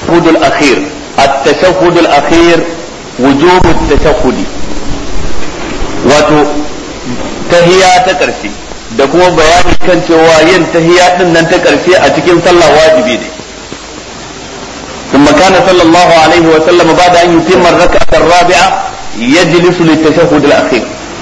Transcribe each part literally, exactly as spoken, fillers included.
hudul akhir at-tashahhud al-akhir wujub at-tashahhud wato tahiyya ta karshe da kuma bayani kan cewa yin tahiyya din nan ta karshe a cikin sallah wajibi ne ثم كان صلى الله عليه وسلم بعد أن يتم الركعة الرابعة يجلس للتشهد الأخير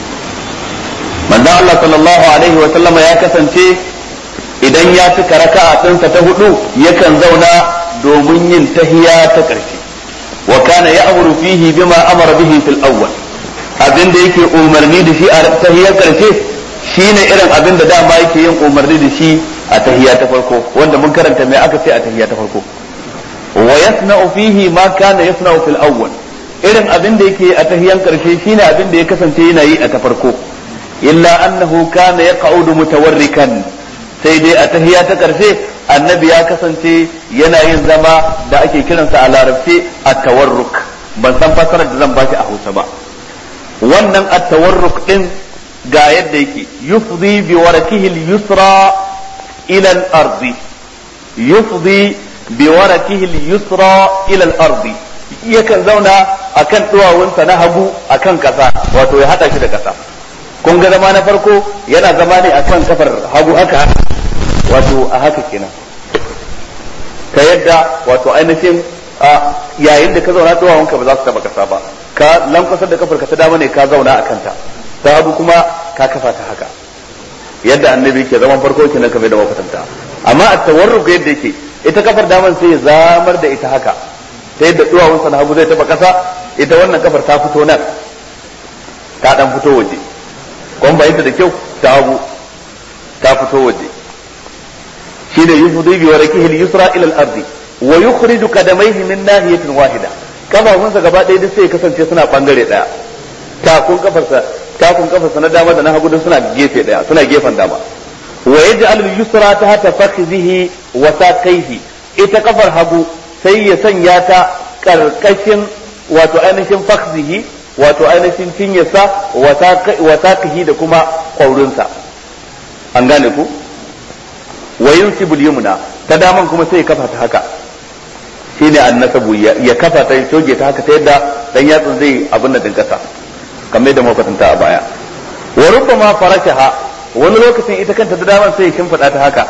من دعا الله صلى الله عليه وسلم يا كسنتي idan ya cika raka'a ɗinsa ta hudu yakan zauna domin yin tahiya ta ƙarshe wa kana ya'muru fihi bima amara bihi fil awwal abin da yake umarni da shi a tahiyar ƙarshe shine irin abin da dama yake yin umarni da shi a tahiya ta farko wanda mun karanta mai aka ce a tahiya ta farko wa yasna'u fihi ma kana yasna'u fil awwal irin abin da yake a tahiyan ƙarshe shine abin da ya kasance yana yi a ta farko illa annahu kana yaq'udu mutawarrikan sai dai a tahiya ta karshe annabi ya kasance yana yin zama da ake kiransa a larabci at-tawarruk ban san fasarar da zan bashi a Hausa ba wannan at-tawarruk din ga yadda yake yufdi bi warakihi al-yusra ila al-ardi yufdi bi warakihi al-yusra ila al-ardi yakan zauna akan duwawunsa na hagu akan kasa wato ya hada shi da kasa kun ga zama na farko yana zama ne akan kafar hagu haka wato a haka kenan ta yadda wato ainihin yayin da ka zauna duwawunka ba za su taba kasa ba ka lankwasar da kafar ka ta dama ne ka zauna a kanta ta hagu kuma ka kafa ta haka yadda annabi ke zaman farko kenan kamar da makwatanta amma a tawarruk yadda yake ita kafar daman sai ya zamar da ita haka ta yadda duwawunsa na hagu zai taba kasa ita wannan kafar ta fito nan ta dan fito waje kun bayyana da kyau ta hagu ta fito waje shine yufdi bi warakihi al-yusra ila al-ardi wa yukhriju qadamayhi min nahiyatin wahida kafafunsa gaba ɗaya duk sai kasance suna bangare daya takun kafarsa takun kafarsa na dama da na hagu duk suna gefe daya suna gefen dama wa yaj'al al-yusra tahta fakhidhihi wa saqayhi ita kafar hagu sai ya sanya ta karkashin wato ainihin fakhidhihi wato ainihin cinyarsa wa saqihi da kuma kwaurinsa an gane ku wa yunsibul yumna ta daman kuma sai ya kafa ta haka shine annasabu ya kafa ta ya toge ta haka ta yadda dan yatsun zai abin da din kasa kamar yadda muka tanta a baya wa rubbama farashaha wani lokacin ita kanta ta daman sai ya shimfida ta haka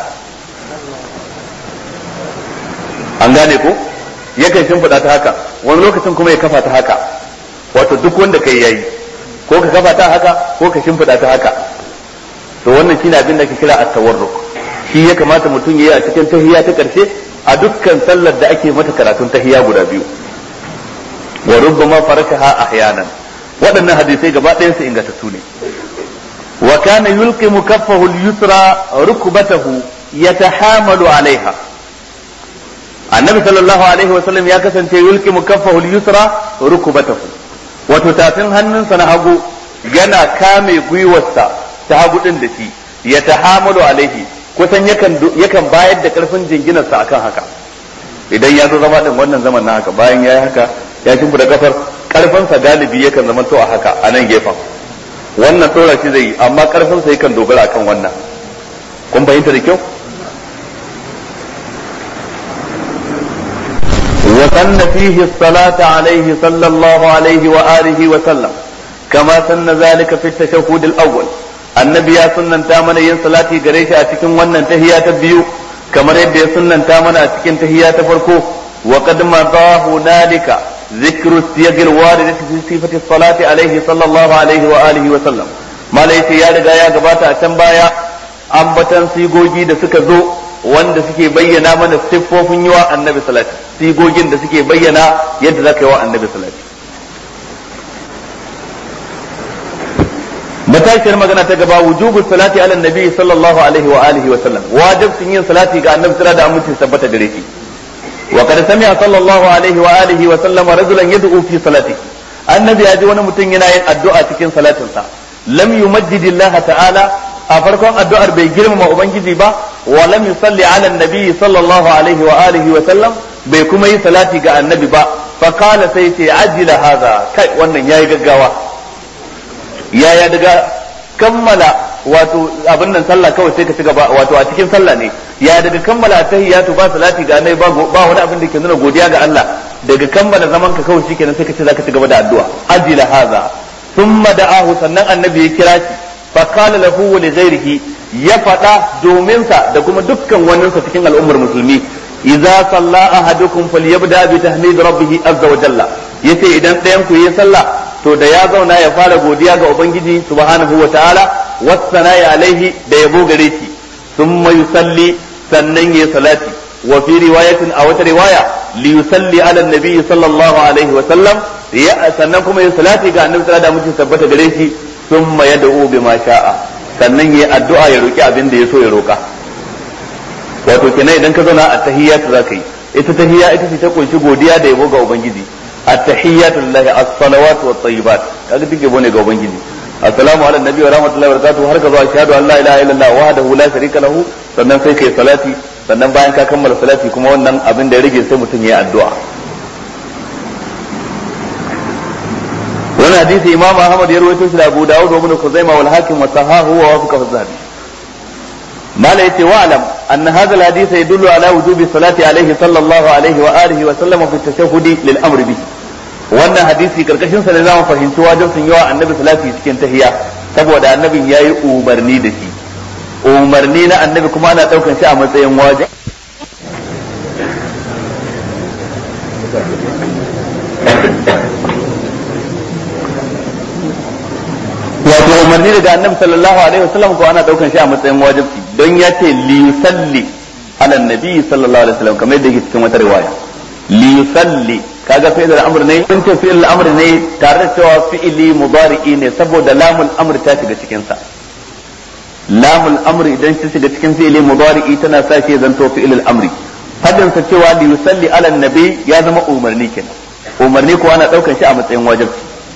an gane ko yakan shimfida ta haka wani lokacin kuma ya kafa ta haka wato duk wanda kai yayi ko ka kafa ta haka ko ka shimfida ta haka to wannan shine abin da ake kira at-tawarruk shi ya kamata mutum yayi a cikin tahiyya ta karshe a dukkan sallar da ake mata karatun tahiyya guda biyu wa rubbama farakaha ahyanan waɗannan hadisai gaba ɗayan su ingantattu ne wa kana yulqimu kaffahu al-yusra rukbatahu yatahamalu alaiha annabi sallallahu alaihi wa sallam ya kasance yulqimu kaffahu al-yusra rukbatahu wato tafin hannunsa na hagu yana kame gwiwarsa ta hagu din da shi yatahamalu alaihi kusan yakan yakan bayar da karfin jinginarsa akan haka idan ya zo zama din wannan zaman na haka bayan yayi haka ya shimfida kafar karfinsa galibi yakan zama to a haka a nan gefen wannan tsora shi zai amma karfinsa yakan dogara akan wannan kun fahimta da kyau wa sanna fihi as-salata alayhi sallallahu alaihi wa alihi wa sallam kama sanna zalika fi at-tashahhud al-awwal annabi ya sunnanta mana yin salati gare shi a cikin wannan tahiyya ta biyu kamar yadda ya sunnanta mana a cikin tahiyya ta farko wa qad madha hunalika dhikru siyagil waridati fi sifati salati alaihi sallallahu alaihi wa alihi wa sallam malai ya riga ya gabata a can baya ambatan sigogi da suka zo wanda suke bayyana mana siffofin yi wa annabi salati sigogin da suke bayyana yadda zaka yi wa annabi salati matashiyar magana ta gaba wujubu salati ala nabi sallallahu alaihi wa alihi wa sallam wajibin yin salati ga annabi sira da aminci tabbata gare shi wa qad sami'a sallallahu alaihi wa alihi wa sallam rajulan yad'u fi salati annabi ya ji wani mutum yana yin addu'a cikin salatin sa lam yumajjidillah ta'ala a farkon addu'ar bai girmama ubangiji ba wa lam yusalli ala nabi sallallahu alaihi wa alihi wa sallam bai kuma yi salati ga annabi ba fa qala sai ce ajila hadha kai wannan yayi gaggawa yaya daga kammala wato abin nan sallah kawai sai ka ci gaba wato a cikin sallah ne ya daga kammala tahiyatu ba salati ga annabi ba ba wani abin da ke nuna godiya ga Allah daga kammala zaman ka kawai shikenan sai ka ce zaka ci gaba da addu'a ajila haza thumma da'ahu sannan annabi ya kira shi fa qala lahu wa li ghairihi ya fada domin sa da kuma dukkan wannan sa cikin al'ummar musulmi idza salla ahadukum falyabda bi tahmid rabbih azza wa jalla yace idan ɗayan ku yi sallah to da ya zauna ya fara godiya ga ubangiji subhanahu wa ta'ala wasana ya alaihi da yabo gare shi thumma yusalli sannan ya salati wa fi riwayatin a wata riwaya li yusalli ala nabi sallallahu alaihi wa sallam ya sannan kuma ya salati ga annabi sallallahu alaihi wa sallam tabbata gare shi thumma yad'u bima sha'a sannan ya addu'a ya roki abin da ya so ya roka wato kenan idan ka zauna a tahiyyatu zaka yi ita tahiyya ita ce ta kunshi godiya da yabo ga ubangiji التحيات لله الصلوات والطيبات kaga dike bone ga ubangiji assalamu ala nabi wa rahmatullahi wa barakatuh har ka zo ashhadu an la ilaha illallah wahdahu la sharika lahu sannan sai kai salati sannan bayan ka kammala salati kuma wannan abin da ya rage sai mutum ya addu'a wannan hadisi imam ahmad ya rawaito shi da abu daud wa ibn khuzaimah wal hakim wa sahahu wa wafaqa az-zahabi mala yace wa alam anna hadha al-hadith yadullu ala wujubi salati alayhi sallallahu alayhi wa alihi wa sallam fi at-tashahhud lil amr bihi wannan hadisi karkashin sa ne zamu fahimci wajibin yawa annabi salati cikin tahiyya saboda annabin yayi umarni da shi umarni na annabi kuma ana daukan shi a matsayin wajibi wato umarni daga annabi sallallahu alaihi wasallam ko ana daukan shi a matsayin wajibi don ya ce li yusalli ala nabi sallallahu alaihi wasallam kamar yadda yake cikin wata riwaya li yusalli kaga fi'il al-amr ne kun ce fi'il al-amr ne tare da cewa fi'ili mudari'i ne saboda lamul amr ta shiga cikin sa lamul amr idan ta shiga cikin fi'ili mudari'i tana sa shi zanto fi'il al-amri fadin sa cewa li yusalli ala nabi ya zama umarni kenan umarni ko ana daukan shi a matsayin wajibi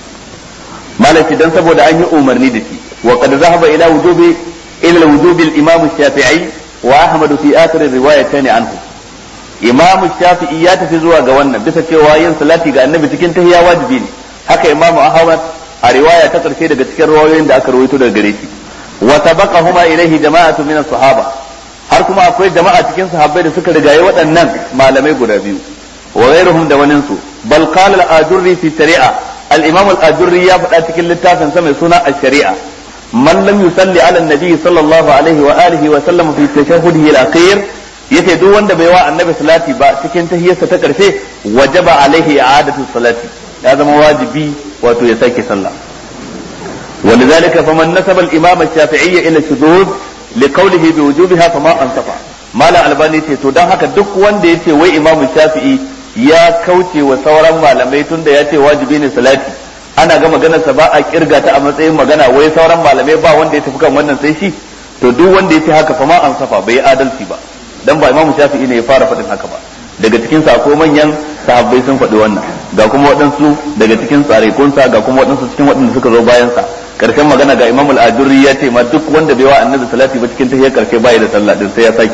malaki dan saboda an yi umarni da shi wa qad zahaba ila wujubi ila wujubi al-imam shafi'i wa ahmad fi akhir riwayatayn anhu imam shafi'i ya tafi zuwa ga wannan bisa cewa yin salati ga annabi cikin tahiyya wajibi ne haka imam ahmad a riwaya ta karshe daga cikin riwayoyin da aka rawaito daga gare shi wa sabaqahuma ilayhi jama'atu min as-sahaba har kuma akwai jama'a cikin sahabbai da suka rigaye waɗannan malamai guda biyu wa ghayruhum da wanin su bal qala al-ajurri fi shari'a al-imam al-ajurri ya faɗa cikin littafin sa mai suna al-shari'a man lam yusalli ala an-nabi sallallahu alaihi wa alihi wa sallam fi tashahhudihi al-akhir yace duk wanda bai wa annabi salati ba cikin tahiyyarsa ta karshe wajaba alaihi i'adatu salati ya zama wajibi wato ya sake sallah ولذلك فمن نسب الامام الشافعي الى الشذوذ لقوله بوجوبها فما انصفا مالا albani ce to dan haka duk wanda yace wai imamu shafi'i ya kauce wa sauran malamai tunda yace wajibi ne salati ana ga maganar sa ba a kirga ta a matsayin magana wai sauran malamai ba wanda ya tafi kan wannan sai shi to duk wanda yace haka fa ma ansafa bai adalci ba dan ba imamu shafi'i ne ya fara faɗin haka ba daga cikin sa ko manyan sahabbai sun faɗi wannan ga kuma waɗansu daga cikin tsarikunsa ga kuma waɗansu cikin waɗanda suka zo bayan sa karshen magana ga imamul ajurri ya ce ma duk wanda bai wa annabi salati ba cikin tahiyar karshe bai da sallah din sai ya saki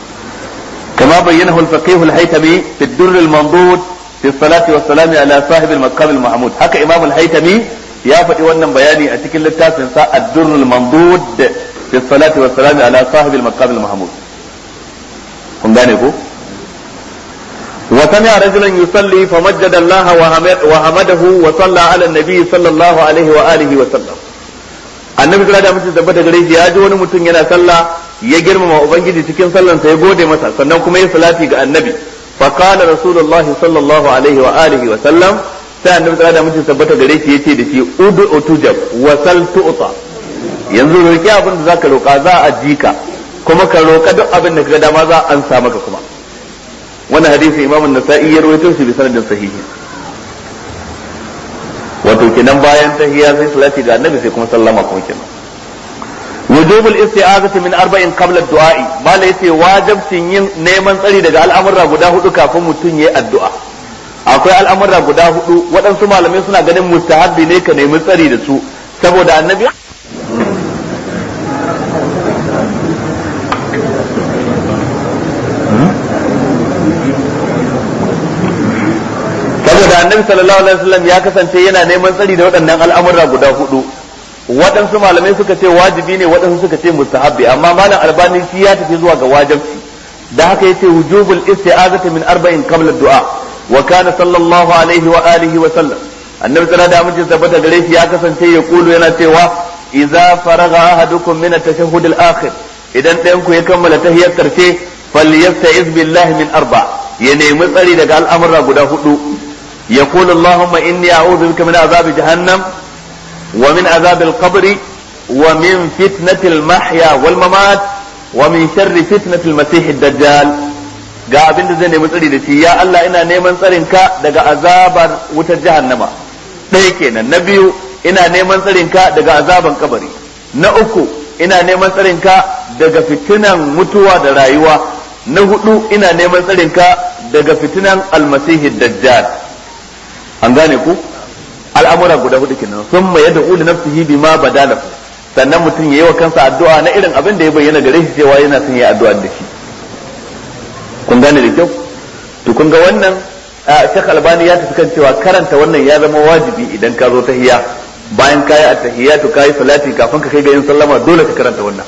kama bayyanahu al-faqih al-haytami fi ad-durr al-mandud fi salati wa salami ala sahib al-maqam al-mahmud haka imam al-haytami ya faɗi wannan bayani a cikin littafin sa ad-durr al-mandud fi salati wa salami ala sahib al-maqam al-mahmud kun gane ko وسمع رجلا يصلي فمجد الله وحمده وصلى على النبي صلى الله عليه وآله وسلم annabi sallallahu alaihi wasallam tabbata gare shi ya ji wani mutum yana sallah ya girmama ubangiji cikin sallan sa ya gode masa sannan kuma ya salati ga annabi fa qala rasulullahi sallallahu alaihi wa alihi wa sallam sai annabi sallallahu alaihi wasallam tabbata gare shi yace da shi ud'u tujab wa sal tu'ta yanzu roki abin da zaka roka za a jika kuma ka roka duk abin da kaga dama za an sa maka kuma wannan hadisi imam an-nasa'i ya rawaito shi bi sanadin sahihi wato kenan bayan tahiyya sai salati ga annabi sai kuma sallama kuma kenan wujubul isti'azati min arba'in qabla ad-du'a'i mala yace wajibcin yin neman tsari daga al'amurra guda hudu kafin mutum yayi addu'a akwai al'amurra guda hudu waɗansu malamai suna ganin mustahabbi ne ka nemi tsari da su saboda annabi annabi sallallahu alaihi wasallam ya kasance yana neman tsari da waɗannan al'amura guda hudu waɗansu malamai suka ce wajibi ne waɗansu suka ce mustahabbi amma malam albani shi ya tafi zuwa ga wajibi da haka yace wujubul isti'azati min arba'in qabla du'a wa kana sallallahu alaihi wa alihi wa sallam annabi sallallahu alaihi wa sallam tabbata gare shi ya kasance ya kulu yana cewa idza faraga ahadukum min at-tashahhud al-akhir idan ɗayan ku ya kammala tahiyyar karshe falyasta'iz billahi min arba ya nemi tsari daga al'amura guda hudu yaqulu allahumma inni a'udhu bika min azabi jahannam wa min azabi al-qabr wa min fitnati al-mahya wal mamat wa min sharri fitnati al-masih ad-dajjal ga abinda zai nemi tsari da shi ya Allah ina neman tsarin ka daga azabar wutar jahannama ɗaya kenan na biyu ina neman tsarin ka daga azaban kabari na uku ina neman tsarin ka daga fitinan mutuwa da rayuwa na hudu ina neman tsarin ka daga fitinan almasihi dajjal an gane ku al'amura guda hudu kenan summa yad'u li nafsihi bima badala sannan mutum yayi wa kansa addu'a na irin abin da ya bayyana gare shi cewa yana son yayi addu'a da shi kun gane da kyau to kun ga wannan Sheikh Albani ya tafi kan cewa karanta wannan ya zama wajibi idan ka zo tahiyya bayan kayi at-tahiyyatu kayi salati kafin ka kai ga yin sallama dole ka karanta wannan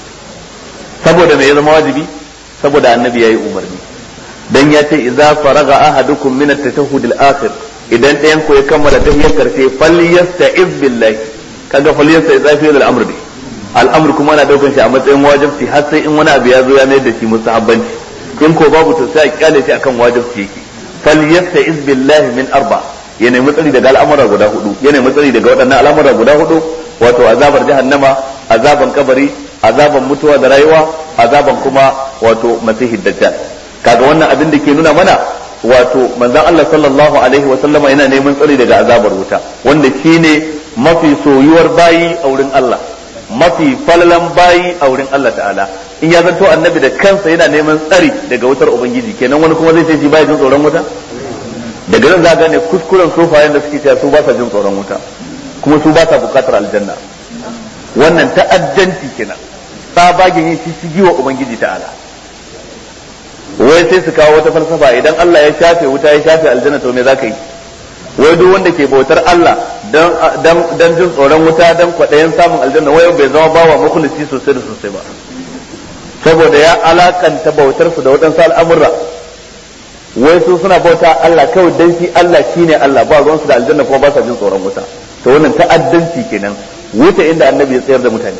saboda me ya zama wajibi saboda annabi yayi umarni dan ya ce idza faraga ahadukum min at-tashahhud al-akhir idan ɗayan ku ya kammala tahiyyar karshe falyasta'iz billahi kaga falyasta'iz fi al-amr ne al-amr kuma ana daukan shi a matsayin wajibi har sai in wani abu ya zo ya mai da shi mustahabbanci in ko babu to sai a kyale shi akan wajibi yake falyasta'iz billahi min arba' ya nemi tsari daga al'amura guda hudu ya nemi tsari daga waɗannan al'amura guda hudu wato azabar jahannama azaban kabari azaban mutuwa da rayuwa azaban kuma wato masihid dajjal kaga wannan abin da ke nuna mana wato manzon Allah sallallahu alaihi wa sallama yana neman tsari daga azabar wuta wanda shine mafi soyuwar bayi a wurin Allah mafi falalan bayi a wurin Allah ta'ala in ya zanto annabi da kansa yana neman tsari daga wutar ubangiji kenan wani kuma zai ce shi baya jin tsoron wuta daga nan za a gane kuskuren sofayen da suke cewa su ba sa jin tsoron wuta kuma su ba sa bukatar aljanna wannan ta'addanci kenan tsabagen yin shishigi wa ubangiji ta'ala wai sai su kawo wata falsafa idan Allah ya shafe wuta ya shafe aljanna to me za ka yi wai duk wanda ke bautar Allah dan dan jin tsoron wuta dan kwaɗayin samun aljanna wai bai zama bawa mukhlisi sosai da sosai ba saboda ya alakanta bautar su da waɗansu al'amurra wai su suna bauta Allah kawai dan shi Allah shine Allah ba ruwan su da aljanna kuma ba sa jin tsoron wuta to wannan ta'addanci kenan wuta inda annabi ya tsayar da mutane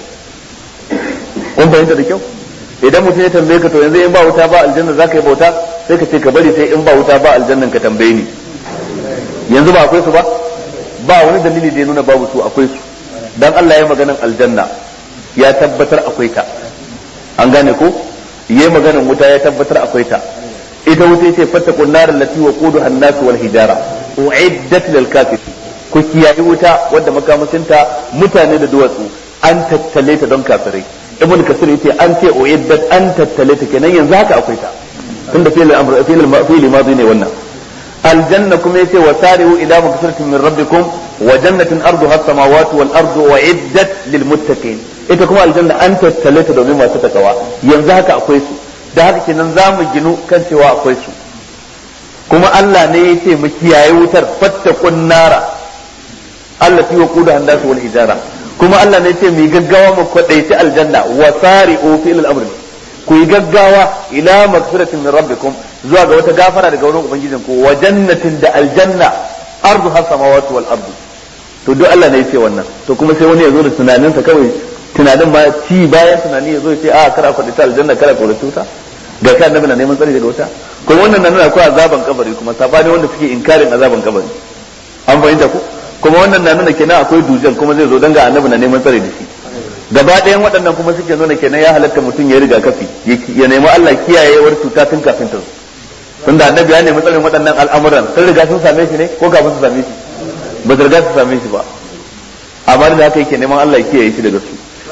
kun fahimta da kyau idan mutum ya tambaye ka to yanzu in ba wuta ba aljanna za ka yi bauta sai ka ce ka bari sai in ba wuta ba aljannan ka tambaye ni yanzu ba akwai su ba ba wani dalili da ya nuna babu su akwai su dan Allah ya maganan aljanna ya tabbatar akwai ta an gane ko yayi maganan wuta ya tabbatar akwai ta ita wuta ce fattakun nar allati waquduha an-nas wal hijara uiddat lil kafirin ku kiyaye wuta wanda makamashinta mutane da duwatsu an tattale ta don kafirai ibn kasir yace an ce uiddat an tattale ta kenan yanzu haka akwai ta tunda fi'il amr fi'il fi'il madi ne wannan aljanna kuma yace wasari'u ila maghfiratin min rabbikum wa jannatin arduha as-samawati wal ardu uiddat lil muttaqin ita kuma aljanna an tattale ta domin masu takawa yanzu haka akwai su da haka kenan za mu ginu kan cewa akwai su kuma Allah ne ya ce mu kiyaye wutar fattakun nara Allah fi waquda hannas wal hijara kuma Allah ne ya ce mu gaggawa mu kwadaici aljanna wa sari'u fil amr ku yi gaggawa ila magfiratin min rabbikum zuwa ga wata gafara daga wurin ubangijin ku wa jannatin da aljanna ardu has samawati wal ardu to duk Allah ne ya ce wannan to kuma sai wani ya zo da tunaninsa kawai tunanin ma ci bayan tunani ya zo ya ce a kara kwadaici aljanna kara kwadaici wuta ga kai annabi na neman tsari daga wuta kuma wannan na nuna akwai azaban kabari kuma sabani wanda suke inkarin azaban kabari an fahimta ku kuma wannan na nuna kenan akwai dujal kuma zai zo dan ga annabi na neman tsari da shi gaba ɗayan waɗannan kuma suke nuna kenan ya halatta mutum ya riga kafi ya nemi Allah kiyayewar cuta tun kafin ta zo tunda annabi ya nemi tsarin waɗannan al'amuran sun riga sun same shi ne ko kafin su same shi ba su riga su same shi ba amma da haka yake neman Allah ya kiyaye shi daga su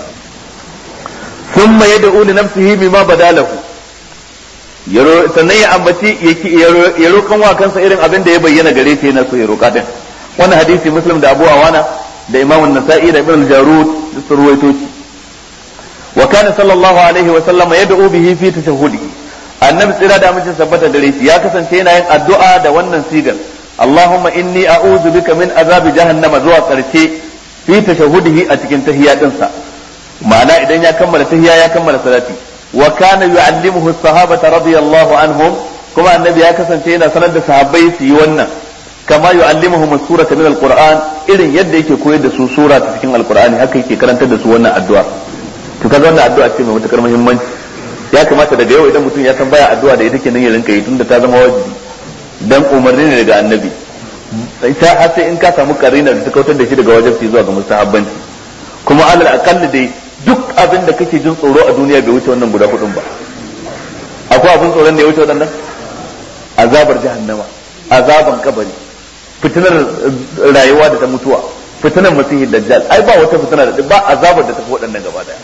thumma yad'u li nafsihi bima badalahu sannan ya ambaci ya roƙan wa kansa irin abin da ya bayyana gare shi yana so ya roƙa din wannan hadisi muslim da abu awana da imam an-nasa'i da ibn al-jarud da surwaito shi wa kana sallallahu alaihi wa sallam yad'u bihi fi tashahhudihi annabi tsira da mutum sabbata gare shi ya kasance yana yin addu'a da wannan sigar Allahumma inni a'udhu bika min azabi jahannama zuwa karshe fi tashahudihi a cikin tahiyya dinsa ma'ana idan ya kammala tahiyya ya kammala salati wa kana yu'allimuhu as-sahabata radiyallahu anhum kuma annabi ya kasance yana sanar da sahabbai su yi wannan kama yu'allimuhum as-surata min al-qur'an irin yadda yake koyar da su sura ta cikin al-qur'ani haka yake karantar da su wannan addu'a to kaga wannan addu'a ce mai matukar muhimmanci ya kamata daga yau idan mutum ya san baya addu'a da ita kenan ya rinka yi tunda ta zama wajibi dan umarni ne daga annabi sai har sai in ka samu karina da ta kautar da shi daga wajibi zuwa ga mustahabbanci kuma alal aqall dai duk abin da kake jin tsoro a duniya bai wuce wannan guda hudun ba akwai abin tsoron da ya wuce waɗannan azabar jahannama azaban kabari fitinar rayuwa da ta mutuwa fitinar masihi dajjal ai ba wata fitina da ba azabar da ta fi waɗannan gaba daya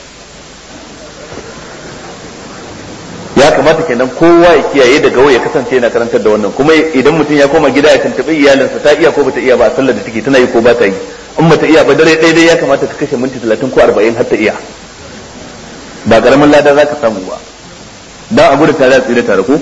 ya kamata kenan kowa ya kiyaye daga wai ya kasance yana karantar da wannan kuma idan mutum ya koma gida ya tantabi iyalinsa ta iya ko bata iya ba sallar da take tana yi ko ba ta yi in bata iya ba dare ɗaya dai ya kamata ka kashe minti talatin ko arba'in har ta iya ba karamin lada za ka samu ba dan a gudu tare a tsire tare ko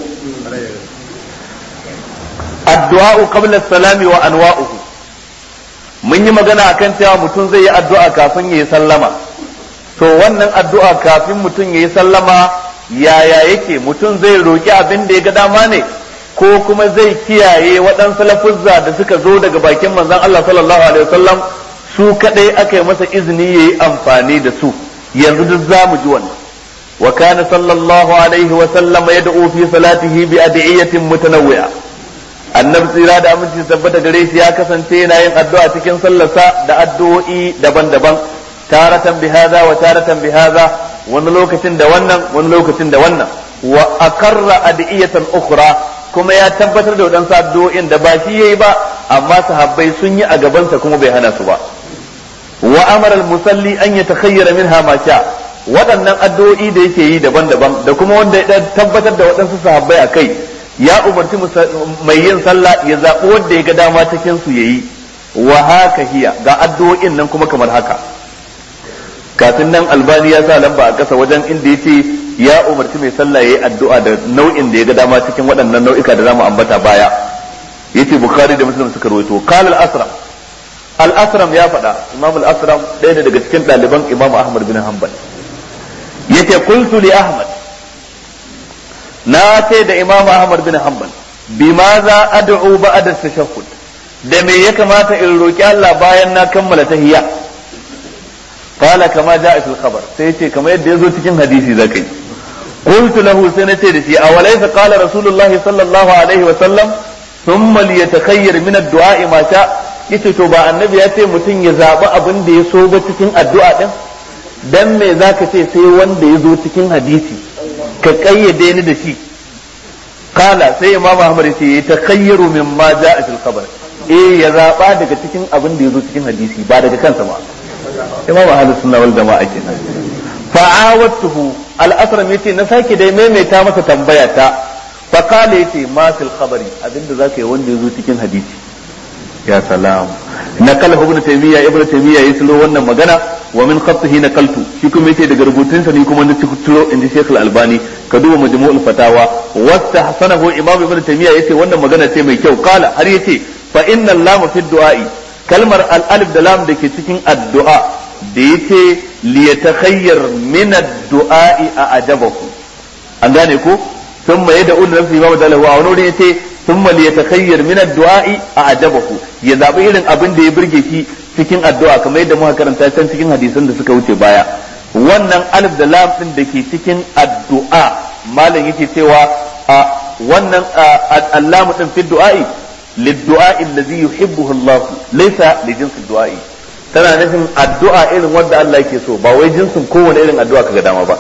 addu'a qabla salami wa anwa'uhu mun yi magana akan cewa mutum zai yi addu'a kafin yayi sallama to wannan addu'a kafin mutum yayi sallama yaya yake mutum zai roki abin da ya ga dama ne ko kuma zai kiyaye waɗansu lafuzza da suka zo daga bakin manzon Allah sallallahu alaihi wasallam su kadai aka yi masa izini yayi amfani da su yanzu duk zamu ji wannan wa kana sallallahu alaihi wasallam yad'u fi salatihi bi adiyatin mutanawwi'a annabi tsira da aminci tabbata gare shi ya kasance yana yin addu'a cikin sallarsa da addu'o'i daban-daban taratan bi hadha wa taratan bi hadha wani lokacin da wannan wani lokacin da wannan wa akarra adiyatan ukhra kuma ya tabbatar da wadansu addu'o'in da ba shi yayi ba amma sahabbai sun yi a gabansa kuma bai hana su ba wa amara al-musalli an yatakhayyara minha ma sha waɗannan addu'o'i da yake yi daban-daban da kuma wanda ya tabbatar da waɗansu sahabbai akai ya umarci mai yin sallah ya zaɓi wanda ya ga dama cikin su yayi wa haka hiya ga addu'o'in nan kuma kamar haka kafin nan albani ya sa lamba a ƙasa wajen inda ya ce ya umarci mai sallah ya yi addu'a da nau'in da ya ga dama cikin waɗannan nau'ika da zamu ambata baya yace bukhari da muslim suka rawaito qala al-asram al-asram ya faɗa imam al-asram ɗaya daga cikin ɗaliban imam ahmad bin hanbal yace qultu li ahmad na ce da imam ahmad bin hanbal bimaza ad'u ba'da at-tashahhud da me ya kamata in roki Allah bayan na kammala tahiyya قال كما جاء في الخبر سيتي كما يد يزو cikin hadisi zakai قلت له سنتي دشي اوليس قال رسول الله صلى الله عليه وسلم ثم ليتخير من الدعاء ما شاء yace to ba annabi ya ce mutum ya zabi abin da ya so ba cikin addu'a din dan me zaka ce sai wanda ya zo cikin hadisi ka kayyade ni da shi kala sai imam ahmad yace ya takhayyaru mimma jaa fil khabar eh ya zaba daga cikin abin da ya zo cikin hadisi ba daga kansa ba imam ahlus sunna wal jama'a kenan fa'awatuhu al-asram yace na sake dai maimaita masa tambaya ta fa kale yace ma fil khabari abinda zaka yi wanda yazo cikin hadisi ya salam nakala ibn taymiya ibn taymiya yaslo wannan magana wa min khattihi nakaltu shi kuma yace daga rubutun sa ni kuma na cikuturo inji shaykh al-albani ka duba majmu'ul fatawa wastahsanahu imam ibn taymiya yace wannan magana ce mai kyau kala har yace fa inna allama fi du'a'i kalmar al-alif da lam da ke cikin addu'a da yace li yatakhayyar min ad-du'a'i a ajabahu an gane ko thumma yad'u nafsi ma badalahu a wani yace thumma li yatakhayyar min ad-du'a'i a ajabahu ya zabi irin abin da ya burge shi cikin addu'a kamar yadda muka karanta can cikin hadisan da suka wuce baya wannan alif da lam din da ke cikin addu'a malam yake cewa a wannan al-lam din fi du'a'i للدعاء الذي يحبه الله ليس لجنس الدعاء tana nufin addu'a irin wanda Allah yake so ba wai jinsin kowane irin addu'a kaga dama ba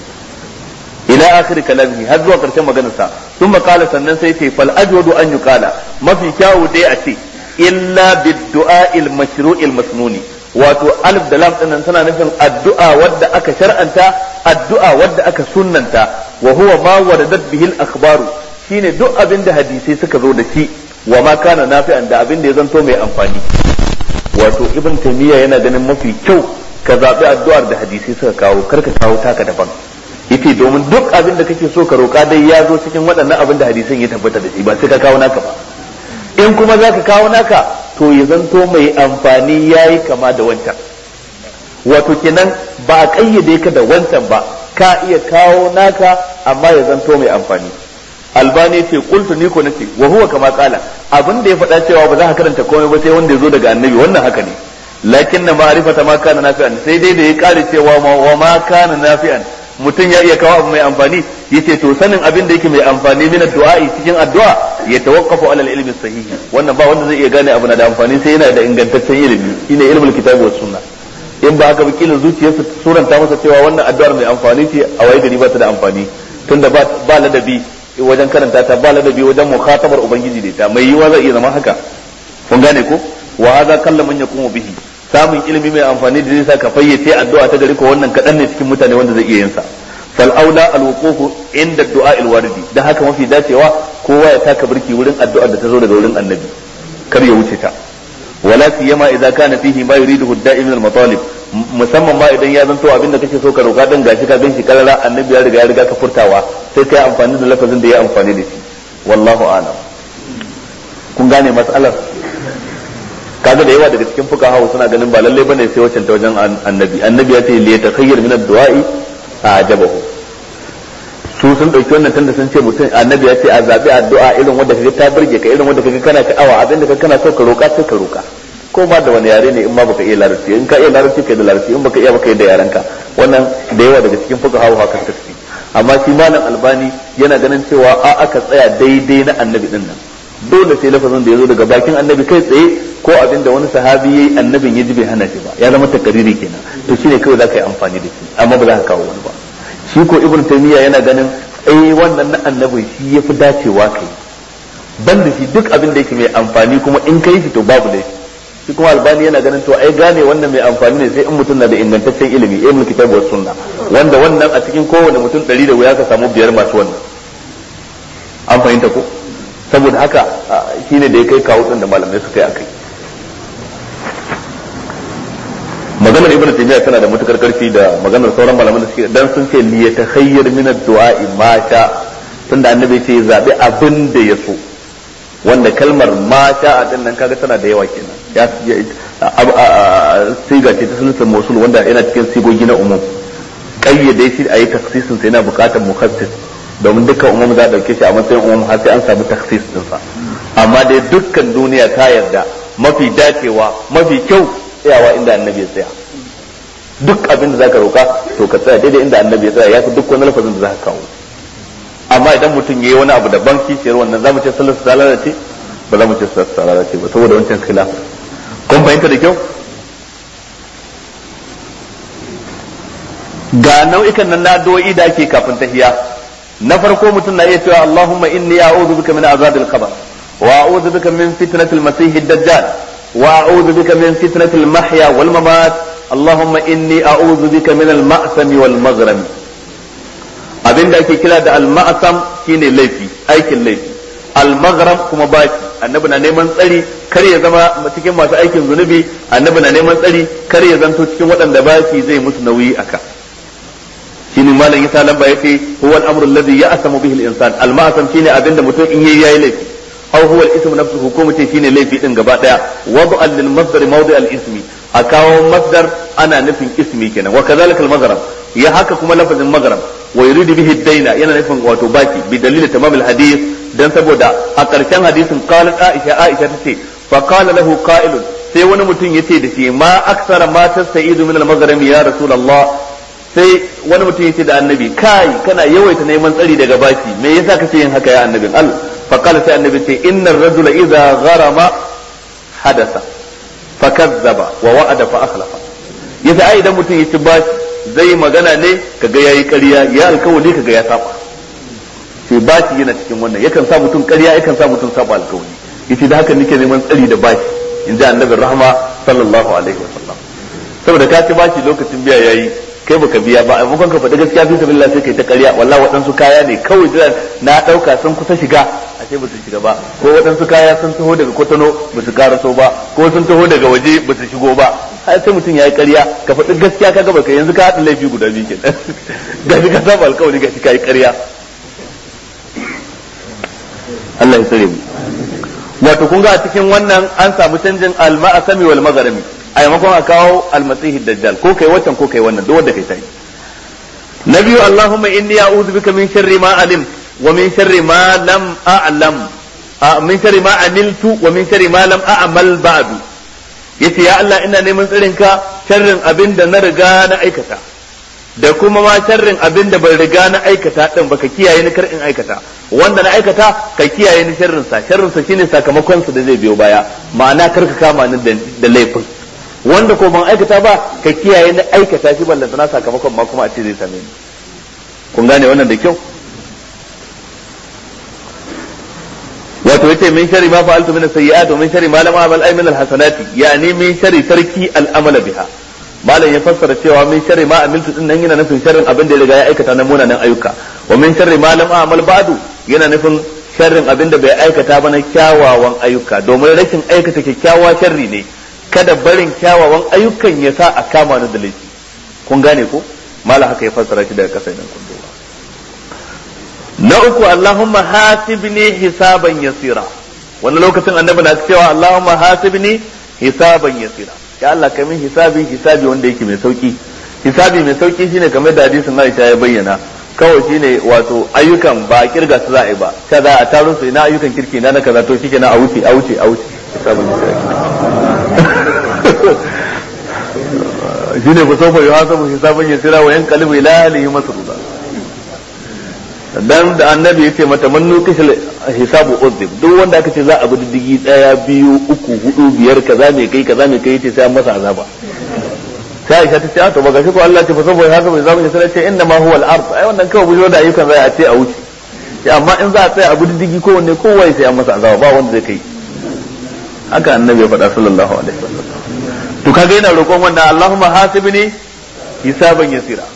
ila akhir kalamihi har zuwa karshen maganarsa thumma qala sannan sai ce fal ajwadu an yuqala mafi kyawu dai a ce illa bid du'a al mashru'il masnuni wato alif da lam dinnan tana nufin addu'a wadda aka shar'anta addu'a wadda aka sunnanta wa huwa ma waradat bihi al akhbaru shine duk abin da hadisi suka zo da shi wa ma kana nafi'an da abin da ya zanto mai amfani wato ibn taymiya yana ganin mafi kyau ka zabi addu'ar da hadisi suka kawo karka kawo taka daban yace domin duk abin da kake so ka roka dai ya zo cikin waɗannan abin da hadisin ya tabbata da shi ba sai ka kawo naka ba in kuma zaka kawo naka to ya zanto mai amfani yayi kama da wancan. Wato kenan ba a kayyade ka da wancan ba, ka iya kawo naka amma ya zanto mai amfani. Albani ce qultu ni ko nace wa huwa kama qala, abin da ya faɗa cewa ba za ka karanta komai ba sai wanda ya zo daga annabi, wannan haka ne. Lakin na ma'rifata ma kana nafi'an, sai dai da ya kare cewa wa ma kana nafi'an, mutum ya iya kawo abu mai amfani, yace to sanin abin da yake mai amfani min addu'a cikin addu'a ya tawaqqafu ala al-ilmi sahihi, wannan ba wanda zai iya gane abu na da amfani sai yana da ingantaccen ilimi, shine ilmul kitabi was sunna. In ba haka ba kila zuciyarsa suranta masa cewa wannan addu'ar mai amfani ce, a waye gari ba ta da amfani, tunda ba ba ladabi wajen karanta ta, ba ladabi wajen mukhatabar ubangiji da ita, mai yiwa zai iya zama haka. Kun gane ko? Wa hadha kallam man yaqumu bihi, samun ilimi mai amfani da zai sa ka fayyace addu'a ta gari ko wannan kadan ne cikin mutane wanda zai iya yin sa. Fal aula al wuqufu inda du'a al waridi, da haka mafi dacewa kowa ya taka birki wurin addu'ar da ta zo daga wurin annabi, kar ya wuce ta. wala siyama idza kana fihi ma yuridu ad-da'i min al-matalib, musamman ma idan ya zanto abinda kake so ka roka dan gashi ka ganshi karara annabi ya riga ya riga ka furtawa, sai kai amfani da lafazin da ya amfani da shi. Wallahu a'lam. Kun gane matsalar? Kaga da yawa daga cikin fuqaha suna ganin ba lalle bane sai wacce ta wajen annabi. Annabi ya ce li yatakhayyar min ad-du'a'i a'jabahu. Su sun dauki wannan tunda sun ce mutum annabi ya ce a zabi addu'a irin wanda kaga ta burge ka, irin wanda kaga kana sha'awa, abinda kaga kana so ka roka sai ka roka. Ko ma da wani yare ne in ma baka iya larabci, in ka iya larabci kai da larabci, in baka iya baka yi da yarenka. Wannan da yawa daga cikin fuqaha haka suka ce. Amma shi malam Albani yana ganin cewa a aka tsaya daidai na annabi din nan. Dole sai lafazin da yazo daga bakin annabi kai tsaye ko abin da wani sahabi yayi annabin ya ji bai hana shi ba, ya zama takariri kenan. To shine kawai zaka yi amfani da shi, amma ba za ka kawo wani ba. Shi ko Ibn Taymiyyah yana ganin eh wannan na annabi shi yafi dacewa kai. Ban da shi duk abin da yake mai amfani kuma in kai shi to babu laifi. Shi kuma Albani yana ganin to ai gane wannan mai amfani ne sai in mutum na da ingantaccen ilimi, ilmul kitab was sunna, wanda wannan a cikin kowane mutum ɗari da wuya ka samu biyar masu wannan. An fahimta ko? Saboda haka shine da ya kai kawo din da malamai suka yi akai. Maganar Ibn Taymiyyah tana da matukar karfi da maganar sauran malaman da suke dan sun ce li yatakhayyar min ad-du'a ma sha, tunda annabi ce zabi abin da ya so, wanda kalmar ma sha din nan kaga tana da yawa kenan. Ya siga ce ta sunan mausul wanda yana cikin sigogi na umum, kayyade shi ayi takhsisin sai yana bukatar mukhassis, domin dukkan umum za a dauke shi a matsayin umum har sai an samu takhsis din sa. Amma dai dukkan duniya ta yarda mafi dacewa mafi kyau tsayawa inda annabi ya tsaya. Duk abin da zaka roka to ka tsaya daidai inda annabi ya tsaya, ya fi duk wani lafazin da zaka kawo. Amma idan mutum yayi wani abu daban kishiyar wannan zamu ce sallar sa lalace, ba za mu ce sallar sa lalace ba saboda wancan khilaf. Kun fahimta da kyau? Ga nau'ikan nan na addu'o'i da ake kafin tahiyya. Na farko mutum na iya cewa Allahumma inni a'udhu bika min azabil qabr wa a'udhu bika min fitnatil masiihid dajjal wa a'udhu bika min fitnatil mahya wal mamat. Allahumma inni a'udhu bika min al-ma'sam wal maghram. Abinda ake kira da al-ma'sam shine laifi, aikin laifi. Al-maghram kuma baki. Annabi na neman tsari kar ya zama cikin masu aikin zunubi, annabi na neman tsari kar ya zanto cikin waɗanda baki zai musu nauyi aka. Shine malam Isa lamba yace huwa al-amru alladhi ya'samu bihi al-insan. Al-ma'sam shine abinda mutum in yayi yayi laifi. Aw huwa al-ismu nafsuhu, ko mutum shine laifi din gaba daya. Wad'an lil masdar mawdi' al-ismi. A kawo masdar ana nufin ismi kenan. Wa kadhalika al-maghrib. Ya haka kuma lafazin maghrib. Wa yuridu bihi ad-dayna, yana nufin wato baki bi dalilin tamam al-hadith, dan saboda a ƙarshen hadisin qalat Aisha Aisha tace fa qala lahu qa'ilun, sai wani mutum yace da shi ma aksara ma tasta'idu min al-maghrib ya rasulullah. Sai wani mutum yace da annabi kai kana yawaita neman tsari daga baki, me yasa kace yin haka ya annabin Allah? Fa qala sai annabi ce innar rajula idza gharama hadasa fakazzaba wa wa'ada fa akhlafa. Yace ai idan mutum yace baki zai magana ne kaga yayi ƙarya, ya alkawali kaga ya saba. Sai baki yana cikin wannan, yakan sa mutum ƙarya, yakan sa mutum saba alkawali. Yace da haka nake neman tsari da baki, in ji annabin rahma sallallahu alaihi wasallam. Saboda ka ci baki lokacin biya yayi, kai baka biya ba, a maimakon ka faɗi gaskiya fi sabilillah sai kai ta ƙarya, wallahi waɗansu kaya ne kawai jira na ɗauka sun kusa shiga, ashe ba su shiga ba, ko waɗansu kaya sun taho daga Kotono ba su karaso ba, ko sun taho daga waje ba su shigo ba, har sai mutum ya yi ƙarya, ka faɗi gaskiya ka gaba kai yanzu ka haɗa laifi guda biyu kenan, gashi ka saba alƙawari gashi ka yi ƙarya. Allah ya tsare mu. wato kun ga a cikin wannan an samu canjin al-ma'asami wal magharami a yamakon a kawo al-masih dajjal ko kai wancan ko kai wannan duk wanda kai sai na biyu Allahumma inni a'udhu bika min sharri ma alim wa min sharri ma lam a'lam min sharri ma amiltu wa min sharri ma lam a'mal ba'du yace ya Allah ina neman tsarinka sharrin abinda na riga na aikata da kuma ma sharrin abinda ban riga na aikata din baka kiyaye ni kar in aikata wanda na aikata ka kiyaye ni sharrin sa sharrin sa shine sakamakon sa da zai biyo baya ma'ana kar ka kama ni da laifin wanda ko ban aikata ba ka kiyaye ni aikata shi ballanta na sakamakon ma kuma a ce zai same ni kun gane wannan da kyau wato yace min shari ma fa'altu min as-sayyi'at wa min shari ma lam a'mal ay min al-hasanati yani min shari tarki al-amala biha malam ya fassara cewa min shari ma amiltu din nan yana nufin sharrin abin da ya riga ya aikata na munanan ayyuka wa min shari ma lam a'mal ba'du yana nufin sharrin abin da bai aikata ba na kyawawan ayyuka domin rashin aikata kyakkyawa sharri ne kada barin kyawawan ayyukan ya sa a kama ni da laifi kun gane ko malam haka ya fassara shi daga kasa idan kun duba na uku Allahumma hasibni hisaban yasira wannan lokacin annabi na cewa Allahumma hasibni hisaban yasira ya Allah kai min hisabi hisabi wanda yake mai sauki hisabi mai sauki shine kamar da hadisin Aisha ya bayyana kawai shine wato ayyukan ba kirga su za'a ba kaza a taro su ina ayyukan kirki na na kaza to shikenan a wuce a wuce a wuce hisaban yasira shine ba sofa yuhasabu hisaban yasira wa yanqalibu ila ahlihi masruda dan da annabi yace mata man nukishal hisabu uzib duk wanda aka ce za a bi diddigi daya biyu uku hudu biyar kaza mai kai kaza mai kai yace sai an masa azaba sai Aisha ta ce to ba gashi ko Allah ce fa saboda haka bai zama sai ce inna ma huwa al-ard ai wannan kawai bujo da ayyukan zai a ce a wuce amma in za a tsaya a bi diddigi ko wanne kowa sai an masa azaba ba wanda zai kai haka annabi ya faɗa sallallahu alaihi wasallam to kaga yana roƙon wannan Allahumma hasibni hisaban yasira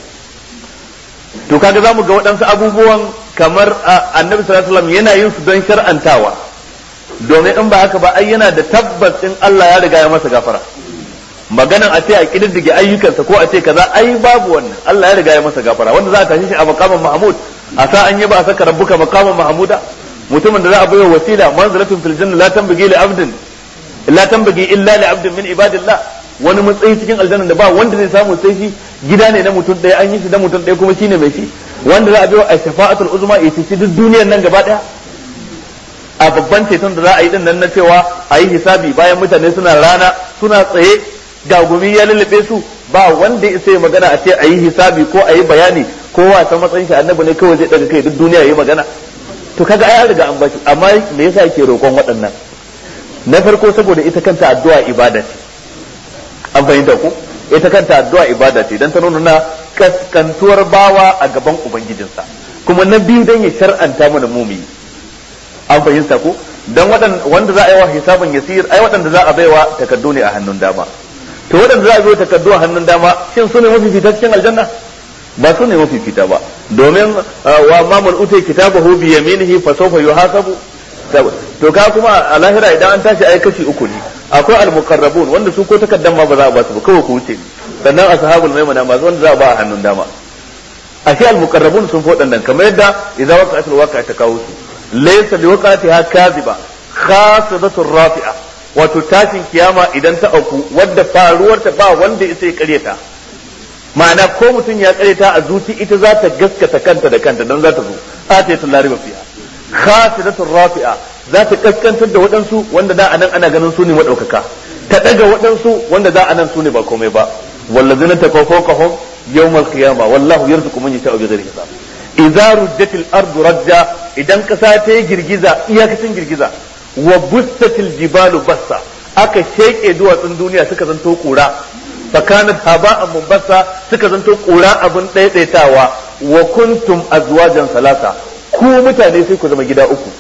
to kaga zamu ga waɗansu abubuwan kamar annabi sallallahu alaihi wasallam yana yin su don shar'antawa domin in ba haka ba ai yana da tabbas in Allah ya riga ya masa gafara maganan a ce a kididdige ayyukansa ko a ce kaza ai babu wannan Allah ya riga ya masa gafara wanda za a tashi shi a maqamin mahmud a sa an yi ba a saka rabbuka maqamin mahmuda mutumin da za a bayar wasila manzilatun fil janna la tanbaghi li abdin la tanbaghi illa li abdin min ibadillah wani matsayi cikin aljanna da ba wanda zai samu sai shi gida ne na mutum ɗaya an yi shi da mutum ɗaya kuma shine mai shi wanda za a biyo a shafa'atul uzma ya ce duk duniyar nan gaba ɗaya a babban ceton da za a yi din nan na cewa a yi hisabi bayan mutane suna rana suna tsaye ga gumi ya lullube su ba wanda ya sai magana a ce a yi hisabi ko a yi bayani kowa san matsayin shi annabi ne kawai zai daga kai duk duniya yi magana to kaga ai riga an bashi amma me yasa yake roƙon waɗannan na farko saboda ita kanta addu'a ibada ce an fahimta ku ita kanta addu'a ibada ce dan ta nuna na kaskantuwar bawa a gaban ubangijinsa kuma na biyu dan ya shar'anta mana mumi an fahimta ku dan wanda za a yi wa hisabin yasir ai waɗanda za a baiwa takaddu ne a hannun dama to waɗanda za a baiwa takaddu a hannun dama shin su ne mafifita cikin aljanna ba su ne mafifita ba domin wa mamul utai kitabahu bi yaminihi fa sawfa yuhasabu to ka kuma a lahira idan an tashi ai kashi uku ne akwai al-muqarrabun wanda su ko takaddan ma ba za a ba su ba kawai ku wuce sannan ashabul maimuna masu wanda za a ba a hannun dama ashe al-muqarrabun sun fi waɗannan kamar yadda idza waqa'atul waqi'a ta kawo su laysa liwaqatiha kadhiba khasadatur rafi'a wato tashin kiyama idan ta auku wadda faruwar ta ba wanda ya sai karyata ma'ana ko mutum ya karyata a zuci ita za ta gaskata kanta da kanta dan za ta zo atayatul lariba fiha khasadatur rafi'a za ta kaskantar da waɗansu wanda da anan ana ganin su ne madaukaka ta daga waɗansu wanda da anan su ne ba komai ba wallazina taqawfaqahum yawmal qiyama wallahu yarzuqu man yasha'u bighairi hisab idza rujjatil ardu rajja idan kasa ta yi girgiza iyakacin girgiza wa bustatil jibalu bassa aka sheke duwatsun duniya suka zanto kura fakanat haba'an munbassa suka zanto kura abun daidaitawa wa kuntum azwajan salasa ku mutane sai ku zama gida uku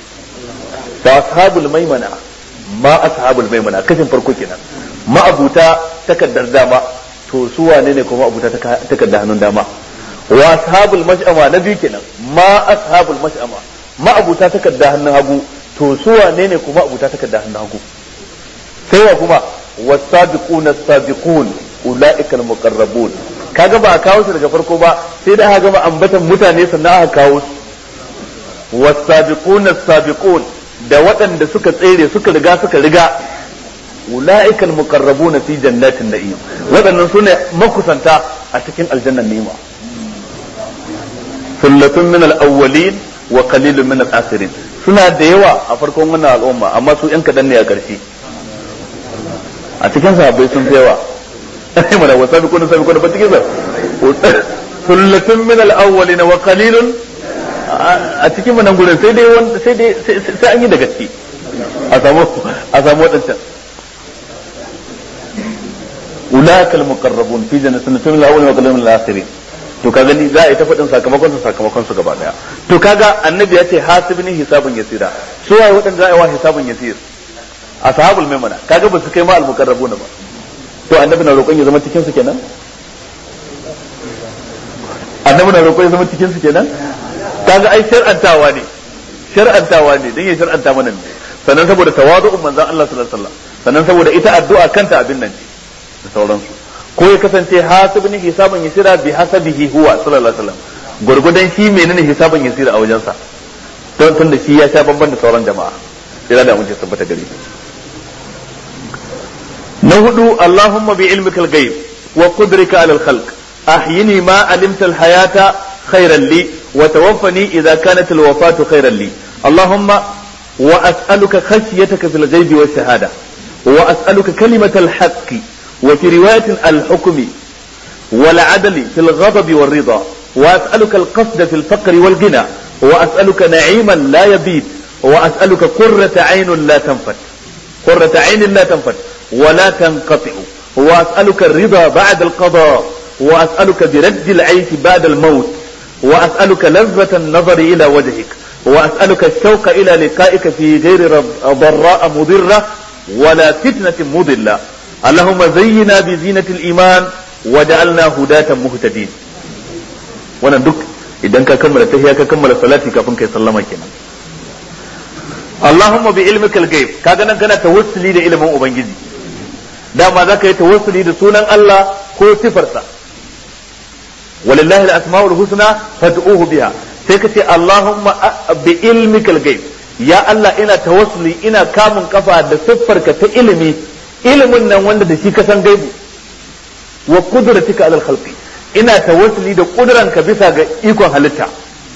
fa ashabul maimana ma ashabul maimana kashin farko kenan ma abuta takaddar dama to su wane ne kuma abuta takaddar hannun dama wa ashabul mash'ama na biyu kenan ma ashabul mash'ama ma abuta takaddar hannun hagu to su wane ne kuma abuta takaddar hannun hagu sai wa kuma wasabiquna as-sabiqun ulaika al-muqarrabun kaga ba a kawo su daga farko ba sai da aka gama ambatan mutane sannan aka kawo su wasabiquna as-sabiqun da waɗanda suka tsere suka riga suka riga ulaikal muqarrabuna fi jannatin na'im waɗannan sune makusanta a cikin aljannan ni'ima sullatun min al-awwalin wa qalilun min al-akhirin suna da yawa a farkon wannan al'umma amma su yan kadan ne a ƙarshe a cikin sahabbai sun fi yawa ai mana wasabi kun sabi kun ba cikin sa sullatun min al-awwalin wa qalilun a cikin wannan gurin sai dai wanda sai dai sai an yi da gaske a samu a samu wadancan ulaika al-muqarrabun fi jannatin al-awwalin wa qalilun min al-akhirin to ka gani za a yi ta faɗin sakamakon su sakamakon su gaba daya to kaga annabi ya ce hasibni hisabun yasira su waye waɗanda za a yi wa hisabun yasir ashabul maimuna kaga ba su kai ma al-muqarrabun ba to annabi na roƙon ya zama cikin su kenan annabi na roƙon ya zama cikin su kenan kaga ai shar'antawa ne shar'antawa ne dan ya shar'anta mana ne sannan saboda tawadu'un manzon Allah sallallahu alaihi wasallam sannan saboda ita addu'a kanta abin nan ce da sauransu ko ya kasance hasibni hisaban yasira bi hasabihi huwa sallallahu alaihi wasallam gurgudan shi menene hisaban yasira a wajensa don tunda shi ya sha bamban da sauran jama'a ira da mun ce tabbata gare shi na hudu Allahumma bi ilmika al-ghaib wa qudratika ala al-khalq ahyini ma alimta al-hayata khayran li wa tawaffani idha kanat al-wafatu khayran li Allahumma wa as'aluka khashyataka fil ghaibi wash shahada wa as'aluka kalimata al-haqqi وفي رواية الحكم والعدل في الغضب والرضا وأسألك القصد في الفقر والغنى وأسألك نعيما لا يبيد وأسألك قرة عين لا تنفت قرة عين لا تنفت ولا تنقطع وأسألك الرضا بعد القضاء وأسألك برد العيش بعد الموت وأسألك لذة النظر إلى وجهك وأسألك الشوق إلى لقائك في غير ضراء مضرة ولا فتنة مضلة اللهم زينا بزينة الإيمان وجعلنا هداة مهتدين wannan duk idan ka kammala tahiyya ka kammala salati kafin kai sallama kenan Allahumma bi ilmika al-ghaib kaga nan kana tawassuli da ilimin ubangiji dama zaka yi tawassuli da sunan Allah ko sifarsa walillahi al-asmaul husna fad'uhu biha sai ka ce Allahumma bi ilmika al-ghaib ya Allah ina tawassuli ina kamun kafa da siffarka ta ilimi ilimin nan wanda da shi ka san gaibu wa qudratika alal khalqi ina tawassuli da kudranka bisa ga ikon halitta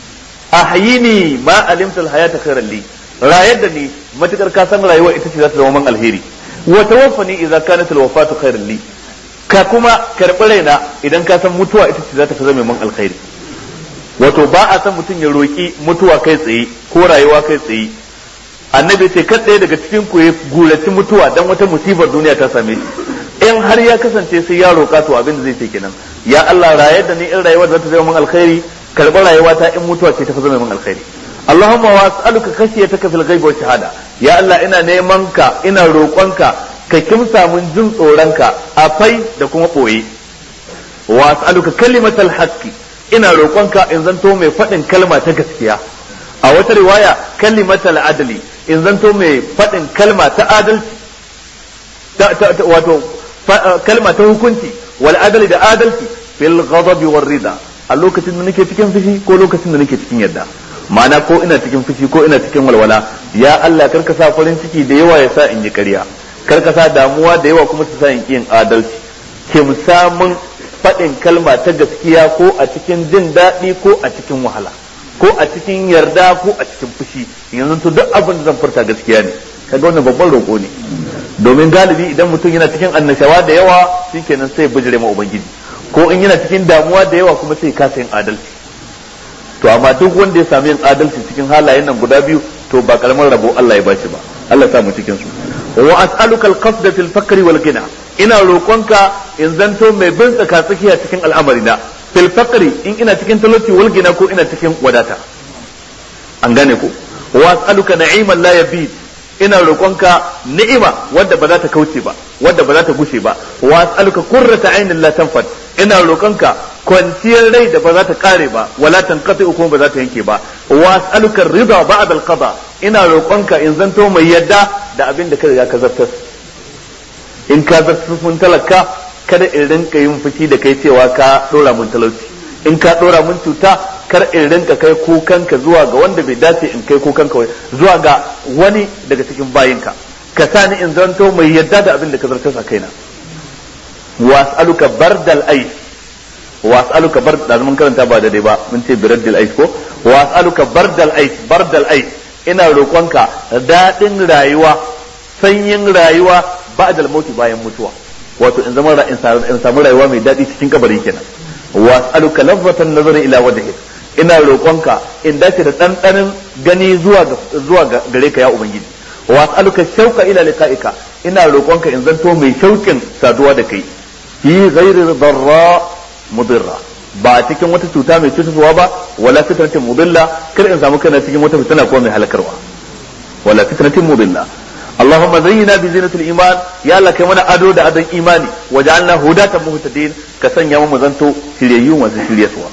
ahyini ma alimta al hayata khairan li rayar da ni matukar ka san rayuwa ita ce za ta zama man alheri wa tawaffani idza kanat al wafatu khairan li ka kuma karbi raina idan ka san mutuwa ita ce za ta zama man alkhairi wato ba a san mutum ya roki mutuwa kai tsaye ko rayuwa kai tsaye annabi ce kan ɗaya daga cikin ku ya gulaci mutuwa dan wata musibar duniya ta same shi in har ya kasance sai ya roƙa to abin da zai ce kenan ya Allah rayar da ni in rayuwa za ta zama min alkhairi karɓar rayuwa ta in mutuwa ce ta fi zama min alkhairi Allahumma wa as'aluka khashiyataka fil ghaibi wa shahada ya Allah ina neman ka ina roƙonka ka kimsa mun jin tsoronka a fai da kuma ɓoye wa as'aluka kalimatal haqqi ina roƙonka in zanto mai faɗin kalma ta gaskiya a wata riwaya kalimatal adli in zanto mai faɗin kalma ta adalci wato kalma ta hukunci wal adali da adalci fil ghadabi war rida a lokacin da nake cikin fushi ko lokacin da nake cikin yadda ma'ana ko ina cikin fushi ko ina cikin walwala ya Allah karka sa farin ciki da yawa ya sa in yi ƙarya karka sa damuwa da yawa kuma su sa in yin adalci ke musamun faɗin kalma ta gaskiya ko a cikin jin daɗi ko a cikin wahala ko a cikin yarda ko a cikin fushi yanzu to duk abin da zan furta gaskiya ne kaga wannan babban roƙo ne domin galibi idan mutum yana cikin annashawa da yawa shikenan sai bijire ma ubangiji ko in yana cikin damuwa da yawa kuma sai kasa yin adalci to amma duk wanda ya sami yin adalci cikin halayen nan guda biyu to ba karamar rabo Allah ya bashi ba Allah ya sa mu cikin su wa as'aluka al-qasd fil fakri wal ghina ina roƙonka in zanto mai bin tsaka tsakiya cikin al'amarina fil fakri in ina cikin talauci wal ghina ko ina cikin wadata an gane ko wa as'aluka na'iman la yabid ina roƙonka ni'ima wadda ba za ta kauce ba wadda ba za ta gushe ba wa as'aluka qurrata aynin la tanfad ina roƙonka kwanciyar rai da ba za ta kare ba wala tanqati kuma ba za ta yanke ba wa as'aluka ridha ba'da al-qada ina roƙonka in zanto mai yadda da abin da ka riga ka zartar in ka zartar mun talaka kada in rinka yin fushi da kai cewa ka dora mun talauci in ka dora mun cuta kar in rinka kai kukanka zuwa ga wanda bai dace in kai kukanka zuwa ga wani daga cikin bayinka ka sani in zanto mai yadda da abin da ka zartar a kaina was'aluka bardal aish was'aluka bard da mun karanta ba da dai ba mun ce biraddal aish ko was'aluka bardal aish bardal aish ina roƙonka dadin rayuwa sanyin rayuwa ba'dal mauti bayan mutuwa wato in zama in samu rayuwa mai dadi cikin kabari kenan was'aluka lafzatan nazari ila wajhik ina roƙonka in dace da ɗanɗanin gani zuwa zuwa gare ka ya ubangiji was'aluka shauqa ila liqa'ika ina roƙonka in zanto mai shauƙin saduwa da kai fi ghairi darra mudirra ba cikin wata cuta mai cutarwa ba wala fitnatin mudilla kar in samu kana cikin wata fitina ko mai halakarwa wala fitnatin mudilla اللهم زينا بزينة الإيمان يا الله كمنا أدو دا أدن إيماني وجعلنا هداة مهتدين كسن يوم مزنتو سليون وسليسوا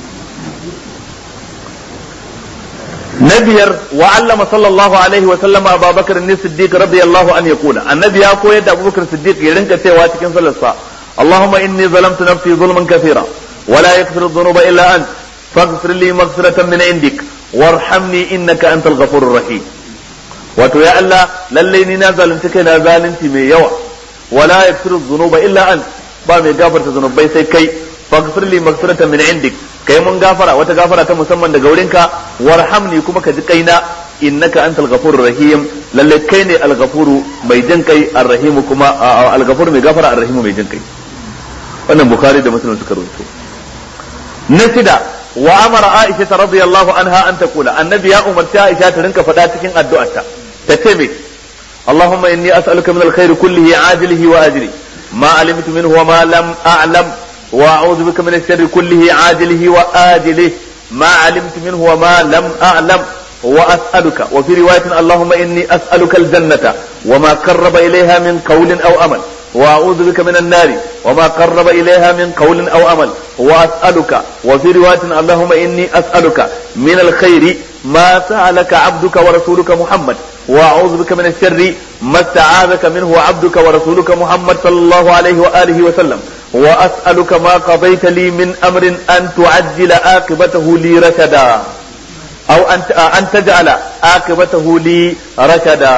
نبير وعلم صلى الله عليه وسلم أبا بكر الصديق رضي الله عنه يقول النبي يقول يد أبو بكر الصديق يرنك سيواتك صلى الله اللهم إني ظلمت نفسي ظلما كثيرا ولا يغفر الذنوب إلا أنت فاغفر لي مغفرة من عندك وارحمني إنك أنت الغفور الرحيم wato ya Allah lalle ni na zalunci kai na zalunci mai yawa wala yaghfiru dhunuba illa an ba mai gafarta zunubai sai kai faghfir li maghfiratan min indik kai mun gafara wata gafara ta musamman daga wurinka warhamni kuma ka ji kaina innaka antal ghafurur rahim lalle kai ne al ghafuru mai jin kai ar rahim kuma al ghafur mai gafara ar rahim mai jin kai wannan bukhari da muslim suka rawaito na shida wa amara aisha radhiyallahu anha an taqula annabi ya umarci aisha ta rinka fada cikin addu'arta tace me Allahumma inni as'aluka min alkhair kullihi ajilihi wa ajli ma alimtu minhu wa ma lam a'lam wa a'udhu bika min ash-sharri kullihi ajilihi wa ajlihi ma alimtu minhu wa ma lam a'lam wa as'aluka wa fi riwayatin Allahumma inni as'aluka al-jannata wa ma qarraba ilayha min qawlin aw amal وأعوذ بك من النار وما قرب إليها من قول أو عمل وأسألك وفي رواية اللهم إني أسألك من الخير ما سألك عبدك ورسولك محمد وأعوذ بك من الشر ما استعاذك منه عبدك ورسولك محمد صلى الله عليه وآله وسلم وأسألك ما قضيت لي من أمر أن تعجل عاقبته لي رشدا أو أن تجعل عاقبته لي رشدا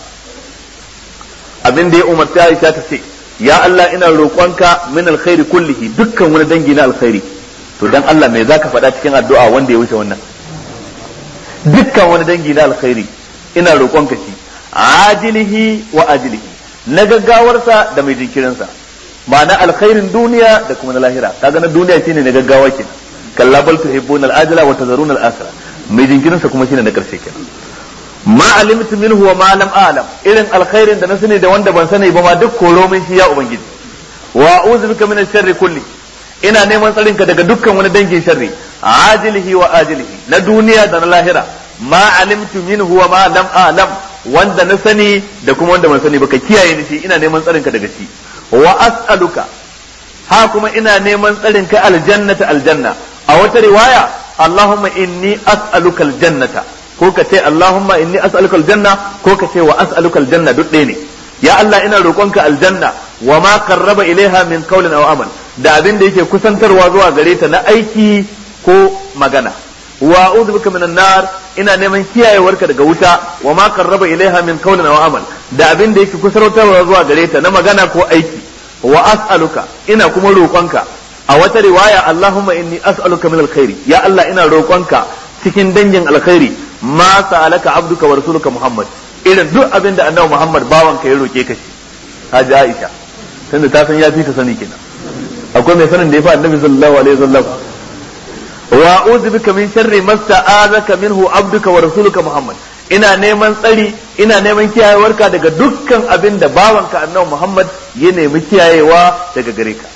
abin da ya umarta Aisha ta ce ya Allah ina roƙonka min alkhairi kullihi dukkan wani dangi na alkhairi to dan Allah me zaka faɗa cikin addu'a wanda ya wuce wannan dukkan wani dangi na alkhairi ina roƙonka shi ajilihi wa ajilihi na gaggawarsa da mai jinkirinsa ma'ana alkhairin duniya da kuma na lahira kaga na duniya shine na gaggawa kenan kalla bal tuhibbuna al-ajila wa tazaruna al-akhirah mai jinkirinsa kuma shine na karshe kenan ma alimtu minhu wa ma lam a'lam irin alkhairin da na sani da wanda ban sani ba ma duk koro min shi ya ubangiji wa a'udhu bika min sharri kulli ina neman tsarin ka daga dukkan wani dangin sharri ajilihi wa ajilihi na duniya da na lahira ma alimtu minhu wa ma lam a'lam wanda na sani da kuma wanda ban sani ba ka kiyaye ni shi ina neman tsarin ka daga shi wa as'aluka ha kuma ina neman tsarin ka aljannata aljanna a wata riwaya Allahumma inni as'aluka aljannata ko ka ce Allahumma inni as'aluka aljanna ko ka ce wa as'aluka aljanna duk ɗaya ne ya Allah ina roƙonka aljanna wa ma qarraba ilaiha min qawlin aw amal da abin da yake kusantarwa zuwa gare ta na aiki ko magana wa a'udhu bika minan nar ina neman kiyayewarka daga wuta wa ma qarraba ilaiha min qawlin aw amal da abin da yake kusantarwa zuwa gare ta na magana ko aiki wa as'aluka ina kuma roƙonka a wata riwaya Allahumma inni as'aluka min alkhairi ya Allah ina roƙonka cikin dangin alkhairi ma sa'alaka abduka wa rasuluka Muhammad irin duk abin da annabi Muhammad bawan ka ya roke ka shi haji Aisha tunda ta san ya fi ta sani kenan akwai mai sanin da ya fi annabi sallallahu alaihi wasallam wa a'udhu bika min sharri ma sta'azaka minhu abduka wa rasuluka Muhammad ina neman tsari ina neman kiyayewarka daga dukkan abin da bawan ka annabi Muhammad ya nemi kiyayewa daga gare ka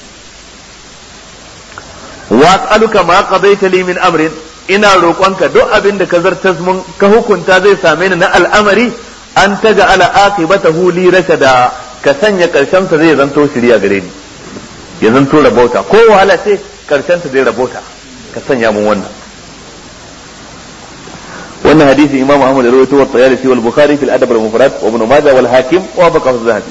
wa as'aluka ma qadaita li min amrin ina roƙonka duk abin da ka zartas mun ka hukunta zai same ni na al'amari an taga ala aqibatahu li rashada ka sanya karshen sa zai zanto shiriya gare ni ya zanto rabauta ko wahala ce karshen sa zai rabauta ka sanya mun wannan wannan hadisi Imam Ahmad da rawaito wa Tayalisi wal Bukhari fil Adab al Mufrad wa Ibn Majah wal Hakim wa Baqaw az-Zahabi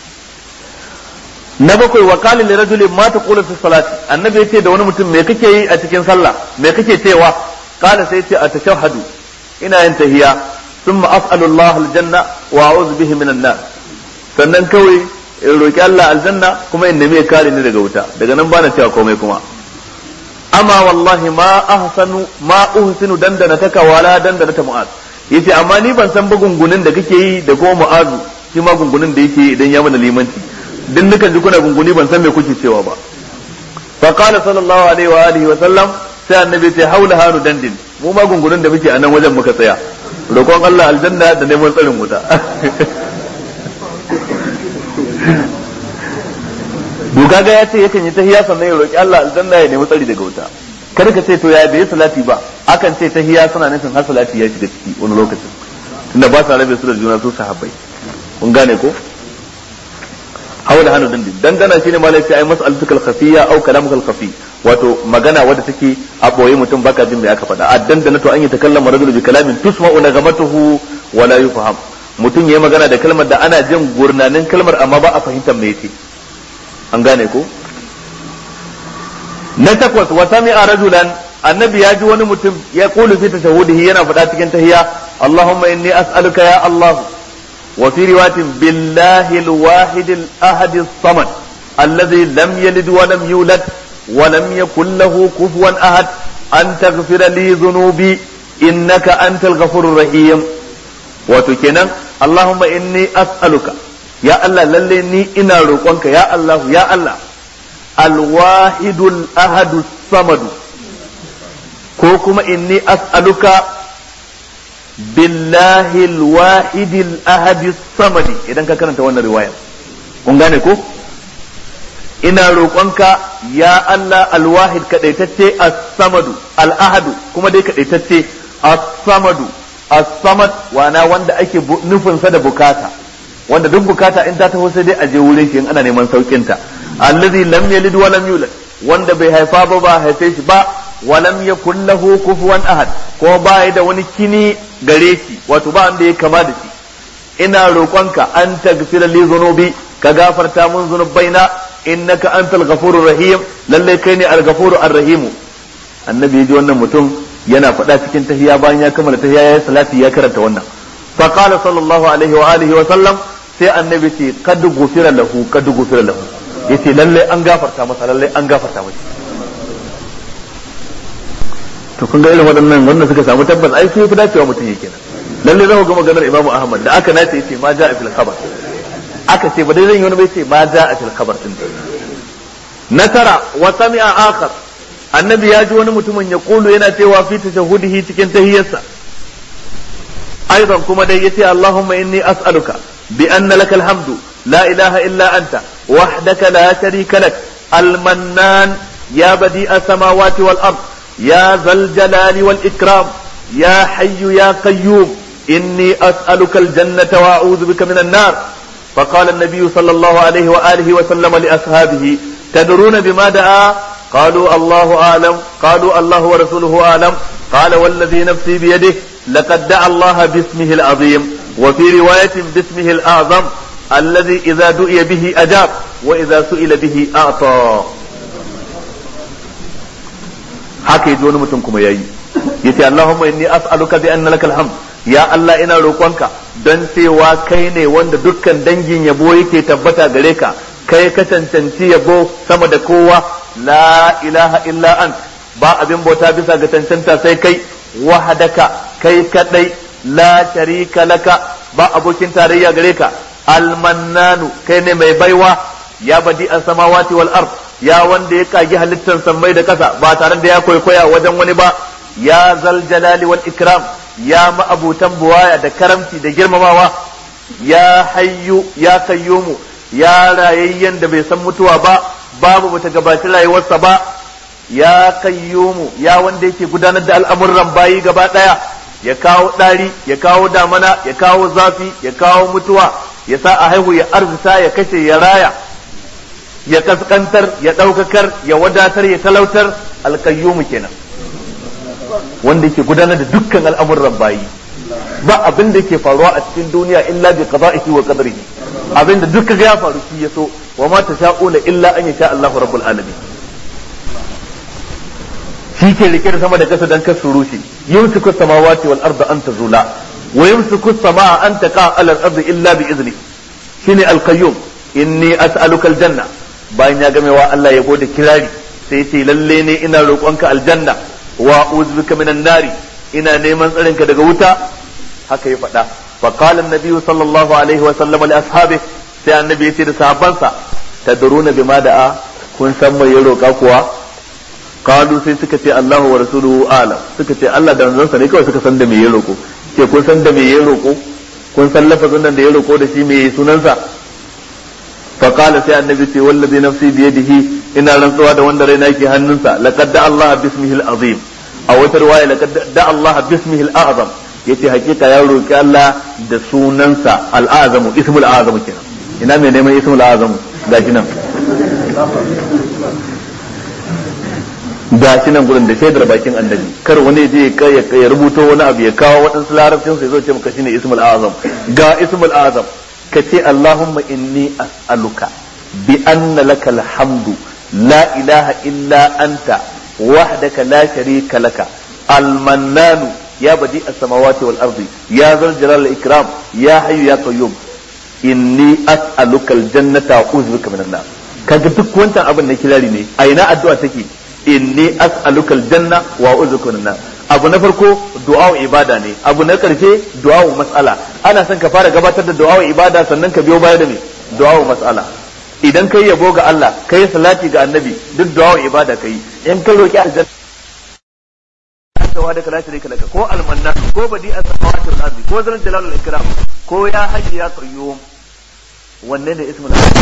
na bakwai wa qala li rajulin ma taqulu fi salati annabi yace da wani mutum me kake yi a cikin sallah me kake cewa qala sai yace atashahhadu ina yin tahiyya thumma as'alu Allah aljanna wa a'udhu bihi minan nar sannan kawai in roki Allah aljanna kuma in nemi kare ni daga wuta daga nan bana cewa komai kuma amma wallahi ma ahsanu ma uhsinu dandana taka wala dandana ta mu'az yace amma ni ban san bugungunin da kake yi da kuma mu'azu shi ma gungunin da yake idan ya mana limanci din nukan ji kuna gunguni ban san me kuke cewa ba fa qala sallallahu alaihi wa alihi wa sallam sai annabi ce haula hanu dandin mu ma gungunin da muke a nan wajen muka tsaya roƙon Allah aljanna da neman tsarin wuta duka ga ya ce yakan yi tahiyya sannan ya roƙi Allah aljanna ya nemi tsari daga wuta kar ka ce to ya bai salati ba akan ce tahiyya suna nufin har salati ya shiga ciki wani lokacin tunda ba sa rabe su da juna su sahabbai kun gane ko haula hanu dindin dangana shine malai sai ai mas'alatul khafiyya au kalamul khafi wato magana wadda take a boye mutum baka jin me aka faɗa addan da nato an yi takallama rajulu bi kalamin tusma'u nagamatuhu wa la yufham mutum yayi magana da kalmar da ana jin gurnanin kalmar amma ba a fahimtar me yake an gane ko na takwas wa sami'a rajulan annabi ya ji wani mutum ya kulu fi tashahudihi yana faɗa cikin tahiyya Allahumma inni as'aluka ya Allah wa fi riwayatin billahi al-wahid al-ahad as-samad alladhi lam yalid wa lam yulad wa lam yakul lahu kufuwan ahad an taghfira li dhunubi innaka antal ghafurur rahim wato kenan Allahumma inni as'aluka ya Allah lalle ni ina roƙonka ya Allah ya Allah al-wahidul ahad as-samad ko kuma inni as'aluka billahi al-wahidil ahad as-samad idan ka karanta wannan riwaya kun gane ko ina roƙonka ya Allah al-wahid kadaitacce as-samad al-ahad kuma dai kadaitacce as-samad as-samad wana wanda ake nufin sa da bukata wanda duk bukata in ta taho sai dai a je wurin shi in ana neman saukin ta allazi lam yalid wa lam yulad wanda bai haifa ba ba haife shi ba walam yakul lahu kufuwan ahad ko ba da wani kini gare shi wato ba wanda ya kama da shi ina roƙonka an tagfira li dhunubi ka gafarta mun zunubaina innaka antal ghafurur rahim lalle kai ne al-ghafuru ar-rahim annabi ya ji wannan mutum yana faɗa cikin tahiyya bayan ya kammala tahiyya ya salati ya karanta wannan fa qala sallallahu alaihi wa alihi wa sallam sai annabi ce kad gufira lahu kad gufira lahu yace lalle an gafarta masa lalle an gafarta masa to kun ga irin waɗannan wannan suka samu tabbas ai sai fi dacewa mutum yake nan lalle zama ga maganar Imam Ahmad da aka nace yace ma ja'a fil khabar aka ce ba dai zan yi wani bai ce ma ja'a fil khabar din na tara wa sami'a akhar annabi ya ji wani mutumin ya kulu yana cewa fi tashahudihi cikin tahiyyarsa aidan kuma dai yace Allahumma inni as'aluka bi anna lakal hamdu la ilaha illa anta wahdaka la sharika lak al-mannan ya badi'a samawati wal ard يا ذا الجلال والإكرام يا حي يا قيوم إني أسألك الجنة وأعوذ بك من النار فقال النبي صلى الله عليه وآله وسلم لأصحابه تدرون بما دعا قالوا الله أعلم قالوا الله ورسوله أعلم قال والذي نفسي بيده لقد دعا الله باسمه العظيم وفي رواية باسمه الأعظم الذي إذا دعي به أجاب وإذا سئل به أعطى haka yaji wani mutum kuma yayi yace Allahumma inni as'aluka bi anna lakal hamd ya Allah ina roƙonka don cewa kai ne wanda dukkan dangin yabo yake tabbata gare ka kai ka cancanci yabo sama da kowa la ilaha illa ant ba abin bauta bisa ga cancanta sai kai wahadaka kai kadai la sharika laka ba abokin tarayya gare ka almannanu kai ne mai baiwa ya badi as-samawati wal ard ya wanda ya kagi halittar sammai da kasa ba tare da ya kwaikwaya wajen wani ba ya zal jalali wal ikram ya ma'abutan buwaya da karamci da girmamawa ya hayyu ya kayyumu ya rayayyen da bai san mutuwa ba babu bata gabaci rayuwarsa ba ya kayyumu ya wanda yake gudanar da al'amuran bayi gaba daya ya kawo dari ya kawo damana ya kawo zafi ya kawo mutuwa ya sa a haihu ya arzuta ya kashe ya raya ya kaskantar ya daukakar ya wadatar ya talautar alkayyumu kenan wanda yake gudanar da dukkan al'amuran bayi ba abin da yake faruwa a cikin duniya illa bi qada'ihi wa qadarihi abin da duk ya faru shi yaso wa ma tasha'una illa an yasha Allahu rabbul alamin shi ke rike da sama da kasa dan kasu rushe yumsiku samawati wal arda an tazula wa yumsiku as-samaa an taqa 'ala al-ardi illa bi idni shine al-qayyum inni as'aluka al-janna bayan ya gamewa Allah ya gode kirari sai ce lalle ne ina roƙonka aljanna wa uzbika minan nari ina neman tsarinka daga wuta haka ya faɗa fa qala an-nabi sallallahu alaihi wa sallam li ashabi sai annabi ya ce da sahabbansa tadruna bima da'a kun san mai ya roƙa kuwa qalu sai suka ce Allahu wa rasuluhu a'lam suka ce Allah da manzon sa ne kawai suka san da me ya roƙo ce kun san da me ya roƙo kun san lafazin nan da ya roƙo da shi me sunansa fa qala sai annabi ce wallazi nafsi bi yadihi ina rantsuwa da wanda raina yake hannunsa laqad da Allah bismihi al-azim a wata riwaya laqad da Allah bismihi al-a'zam yace hakika ya roki Allah da sunansa al-azam ismul azam kenan ina mai neman ismul azam gashi nan gashi nan gurin da shaidar bakin annabi kar wani je ya rubuto wani abu ya kawo waɗansu larabcin sai zo ce maka shine ismul azam ga ismul azam kace Allahumma inni as'aluka bi anna lakal hamdu la ilaha illa anta wahdaka la sharika laka al-mannanu ya badi as-samawati wal ardi ya zal jalal al-ikram ya hayyu ya qayyum inni as'aluka al-jannata wa a'udhu minan nar kaga duk wancan abin na kirari ne a ina addu'a take inni as'aluka al-janna wa a'udhu minan nar abu na farko du'a ibada ne abu na karshe du'a mas'ala ana son ka fara gabatar da du'a ibada sannan ka biyo baya da me du'a mas'ala idan kai yabo ga Allah kai salati ga annabi duk du'a ibada kai in ka roki aljanna wa da kala shirika laka ko almanna ko badi as-samawati wal ardi ko zal jalal wal ikram ko ya hayy ya qayyum wanne ne ismul azam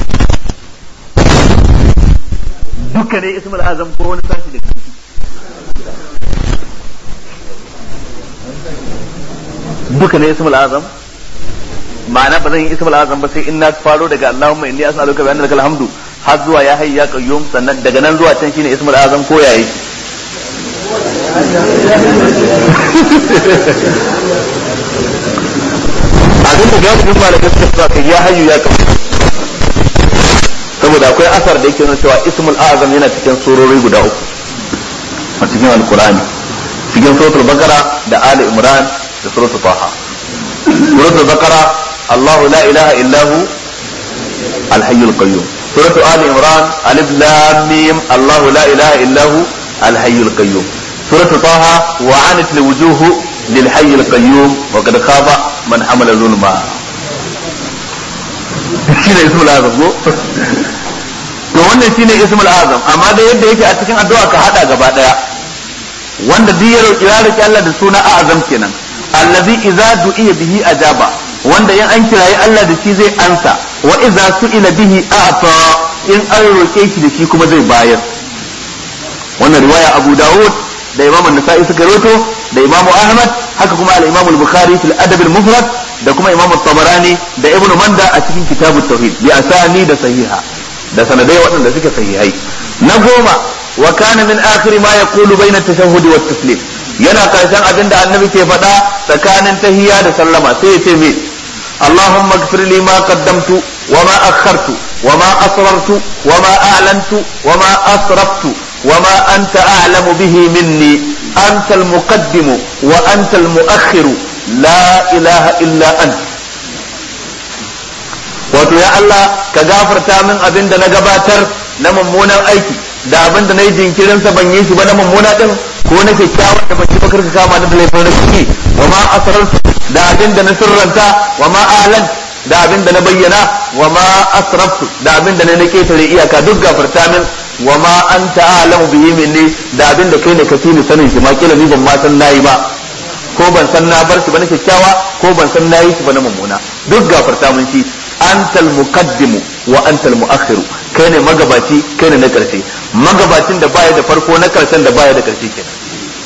duka ne ismul azam ko wani sashi da ciki duka ne ismul azam ma'ana ba zan yi ismul azam ba sai in na faro daga Allahumma inni as'aluka bi anna lakal hamdu har zuwa ya hayy ya qayyum sannan daga nan zuwa can shine ismul azam ko yayi abin da galibin malakai suka sa kai ya hayyu ya qayyum saboda akwai asar da yake nuna cewa ismul azam yana cikin surori guda uku a cikin alqur'ani cikin suratul baqara da ali imran da suratul taha suratul baqara Allah la ilaha illa hu al-hayyul qayyum suratul ali imran alif lam mim Allah la ilaha illa hu al-hayyul qayyum suratul taha wa anat al-wujuh lil-hayyil qayyum wa qad khaba man hamala zulma shine ismul azam ko to wannan shine ismul azam amma da yadda yake a cikin addu'a ka hada gaba daya wanda duk ya roki ya roki Allah da suna azam kenan allazi idza du'iya bihi ajaba wanda in an kirayi Allah da shi zai ansa wa idza su'ila bihi a'ta in an roke shi da shi kuma zai bayar wannan riwaya Abu Dawud da Imam An-Nasa'i suka rawaito da Imam Ahmad haka kuma al-Imam Al-Bukhari fil Adab al-Mufrad da kuma Imam At-Tabarani da Ibn Manda a cikin Kitab at-Tauhid bi asani da sahiha da sanadai waɗanda suke sahihai na goma wa kana min akhir ma yaqulu bayna at-tashahhud wa at-taslim yana karshen abin da annabi ke faɗa tsakanin tahiyya da sallama sai ya ce me Allahumma ighfir li ma qaddamtu wa ma akhartu wa ma asrartu wa ma a'lantu wa ma asraftu wa ma anta a'lamu bihi minni anta al-muqaddim wa anta al-mu'akhkhir la ilaha illa anta wato ya Allah ka gafarta min abin da na gabatar na mummunan aiki da abin da na yi jinkirin sa ban yi shi ba na mummuna din ko na kyakkyawan da ban yi ba karka kama ni da laifin rashi wa ma asrartu da abin da na sirranta wa ma a'lan da abin da na bayyana wa ma asraftu da abin da na na ketare iyaka duk gafarta min wa ma anta a'lamu bihi minni da abin da kai ne ka fi ni sanin shi ma kila ni ban ma san nayi ba ko ban san na bar shi ba na kyakkyawa ko ban san nayi shi ba na mummuna duk gafarta min shi antal muqaddimu wa antal mu'akhiru kai ne magabaci kai ne na karshe magabacin da baya da farko na karshen da baya da karshe kenan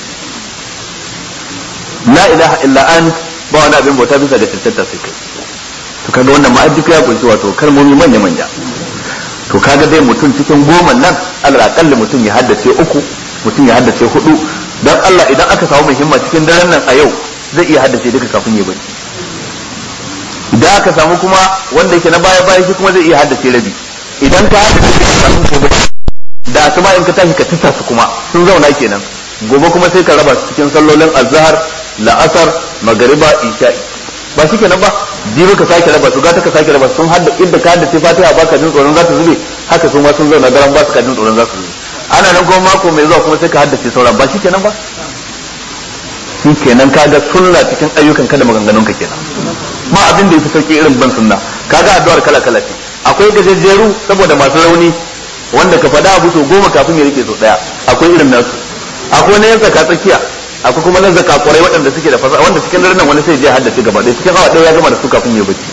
la ilaha illa ant ba wani abin bauta bisa ga cancanta sai kai to kaga wannan ma'ajiku ya kunshi wato kalmomi manya manya to kaga dai mutum cikin goma nan Allah akalli mutum ya haddace uku mutum ya haddace hudu dan Allah idan aka samu muhimma cikin daren nan a yau zai iya haddace duka kafin ya bari idan aka samu kuma wanda yake na baya baya shi kuma zai iya haddace rabi idan ka haddace kafin ka bari da asuba in ka tashi ka tisa su kuma sun zauna kenan gobe kuma sai ka raba su cikin sallolin azhar la'asar magariba isha'i ba shi kenan ba jibi ka sake raba su gata ka sake raba sun hadda inda ka haddace fatiha baka jin tsoron za ta zube haka su ma sun zauna garan ba su ka jin tsoron za su zube ana nan kuma mako mai zuwa kuma sai ka haddace sauran ba shi kenan ba shi kenan kaga sunna cikin ayyukan ka da maganganun ka kenan ma abin da yafi sauki irin ban sunna kaga addu'ar kala kala ce akwai gajejjeru saboda masu rauni wanda ka faɗa abu so goma kafin ya rike so daya akwai irin nasu akwai na yanka ka tsakiya akwai kuma na zaka kwarai waɗanda suke da fasa wanda cikin daren nan wani sai je haddace gaba ɗaya cikin awa ɗaya ya gama da su kafin ya bacci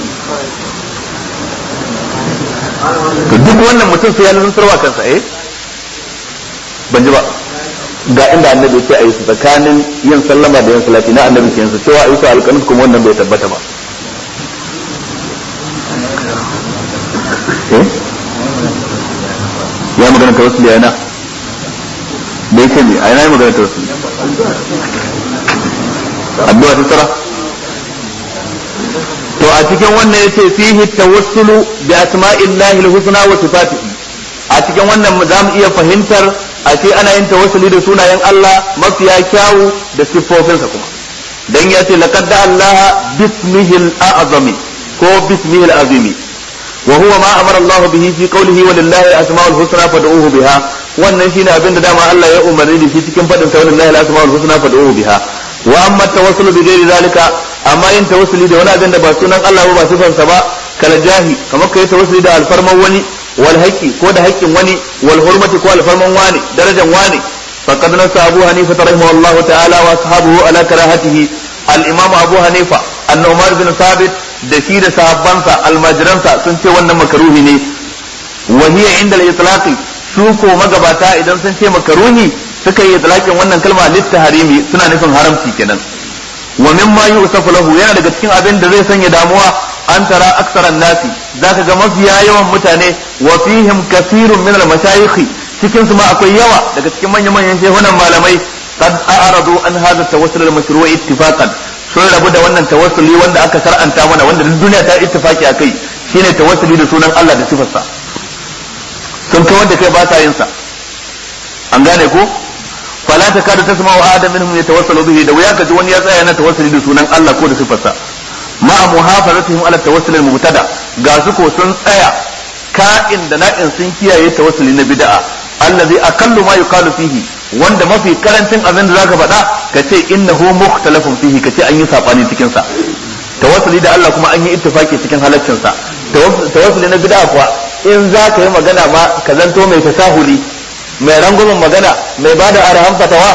to duk wannan mutum sai ya nazarwa kansa eh ban ji ba ga inda annabi ce a yi su tsakanin yin sallama da yin salati na annabi ke yansu cewa a yi su alƙanus kuma wannan bai tabbata ba ya magana ta wasu yana da yake ne a yana yi magana ta wasu addu'a ta tara to a cikin wannan yace fihi tawassulu bi asma'illahi al-husna wa sifatihi a cikin wannan za mu iya fahimtar a ce ana yin tawassuli da sunayen Allah mafiya kyawu da siffofinsa kuma dan ya ce laqad Allah bismihil a'zami ko bismihil azimi wa huwa ma amara Allah bihi fi qawlihi wa lillahi al-asma'ul husna fad'uhu biha wannan shine abin da dama Allah ya umarni da shi cikin fadin sa lillahi al-asma'ul husna fad'uhu biha wa amma tawassulu bi ghairi zalika amma yin tawassuli da wani abin da ba sunan Allah ba ba sifansa ba kala jahi kamar kai tawassuli da alfarman wani wal haqqi ko da haƙƙin wani wal hurmati ko alfarman wani darajan wani faqad nasa Abu Hanifa rahimahullahu ta'ala wa ashabuhu ala karahatihi al-imam Abu Hanifa an-Nu'man bin Thabit da shi da sahabbansa almajiransa sun ce wannan makaruhi ne wa hiya inda al-itlaqi su ko magabata idan sun ce makaruhi suka yi itlaqin wannan kalma lit-tahrimi suna nufin haramci kenan wa mimma yusafu lahu yana daga cikin abin da zai sanya damuwa an tara aksaran nasi zaka ga mafiya yawan mutane wa fihim kathirun min al-mashayikh cikin su ma akwai yawa daga cikin manyan manyan shehunan malamai qad a'radu an hadha tawassul al-mashru' ittifaqan sun rabu da wannan tawassuli wanda aka shar'anta mana wanda duk duniya ta ittifaki akai shine tawassuli da sunan Allah da sifarsa sun kai wanda kai ba sa yin sa an gane ko fala takadu tasma'u adam minhum yatawassalu bihi da wuya kaji wani ya tsaya yana tawassuli da sunan Allah ko da sifarsa ma muhafazatihim ala tawassul al-mubtada ga su ko sun tsaya ka'in da na'in sun kiyaye tawassuli na bid'a allazi aqallu ma yuqalu fihi wanda mafi karancin abin da zaka faɗa kace innahu mukhtalafun fihi kace an yi sabani cikin sa tawassuli da Allah kuma an yi ittifaki cikin halaccin sa tawassuli na bid'a kuwa in zaka yi magana ma ka zanto mai tasahuli mai rangwamen magana mai bada arham fatawa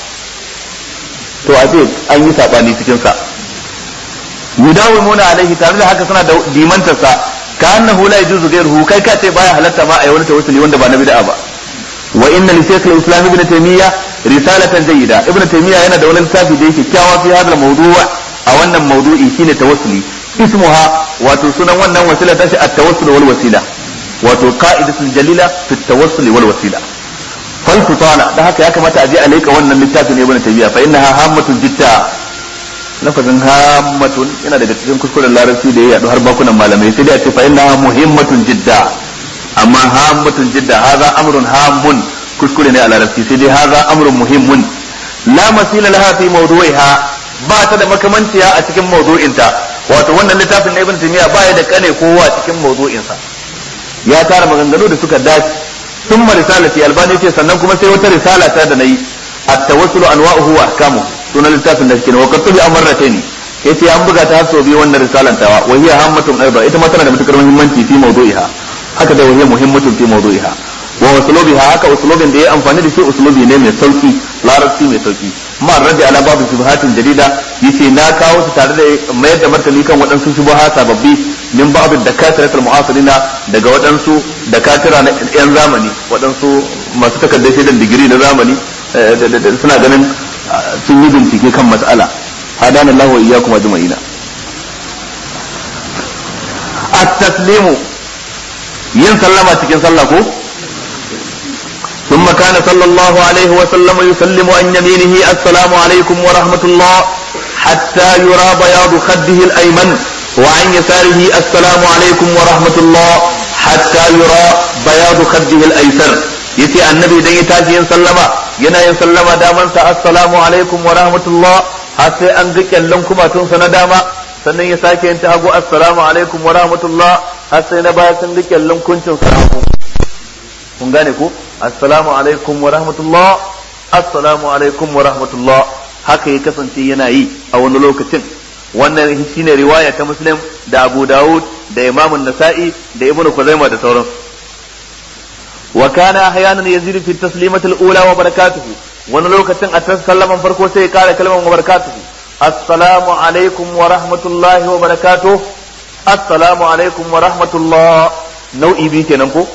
to a ce an yi sabani cikin sa yudawimuna alaihi tare da haka suna da dimantar sa ka annahu la yajuzu ghayruhu kai ka ce baya halatta ma a yi wani tawassuli wanda ba na bid'a ba wa inna li shaykh al-islam ibn taymiyyah risalatan jayyida ibn taymiyyah yana da wani littafi da yake kyawa fi hadal mawdu' a wannan mawdu'i shine tawassuli ismuha wato sunan wannan wasila ta shi at-tawassul wal wasila wato qa'idatul jalila fi at-tawassul wal wasila fal tutala da haka ya kamata a je a leka wannan littafi ne ibn taymiyyah fa innaha hammatun jidda lafazin hammatun yana daga cikin kuskuren larabci da ya yadu har bakunan malamai sai dai a ce fa innaha muhimmatun jidda amma hammatun jidda hadha amrun hamun kuskure ne a larabci sai dai hadha amrun muhimmun la masila laha fi mawdu'iha ba ta da makamanciya a cikin mawdu'inta wato wannan littafin na ibn taymiya ba ya da kane kowa cikin mawdu'insa ya tara maganganu da suka dace thumma risalati albani ce sannan kuma sai wata risala ta da nayi at-tawassul anwa'uhu wa ahkamuhu sunan littafin da shi ne wa qatubi amarrataini yace an buga ta har sau biyu wannan risalan tawa wa hiya hammatun aidan ita ma tana da matukar muhimmanci fi mawdu'iha haka da wahiya muhimmatun fi mawdu'iha wa uslubiha haka uslubin da ya amfani da shi uslubi ne mai sauki larabci mai sauki ma raddi ala babu shubhatin jadida yace na kawo su tare da mayar da martani kan waɗansu shubha sababbi min ba'd dakatiratul mu'asirina daga waɗansu dakatira na yan zamani waɗansu masu takardar shaidan digiri na zamani suna ganin sun yi bincike kan mas'ala hadana Allah wa iyyakum ajma'ina at-taslimu yin sallama cikin sallah ko ثم كان صلى الله عليه وسلم يسلم عن يمينه السلام عليكم ورحمة الله حتى يرى بياض خده الأيمن وعن يساره السلام عليكم ورحمة الله حتى يرى بياض خده الأيسر يتي النبي دي تاجي ينسلم ينا ينسلم دامن السلام عليكم ورحمة الله har sai an ga kyallon kumatunsa na dama sannan ya sake yin ta hagu assalamu alaikum wa rahmatullah har sai na baya sun ga kyallon kuncin sa hagu kun gane ko assalamu alaikum wa rahmatullah assalamu alaikum wa rahmatullah haka ya kasance yana yi a wani lokacin. Wannan shine riwaya ta Muslim da Abu Dawud da Imam An-Nasa'i da Ibn Khuzaimah da sauransu. wa kana ahyanan yazidu fi taslimati al-ula wa barakatuhu wani lokacin a sallaman farko sai ya kara kalmar wa barakatuhu assalamu alaikum wa rahmatullahi wa barakatuh assalamu alaikum wa rahmatullah nau'i bi kenan ko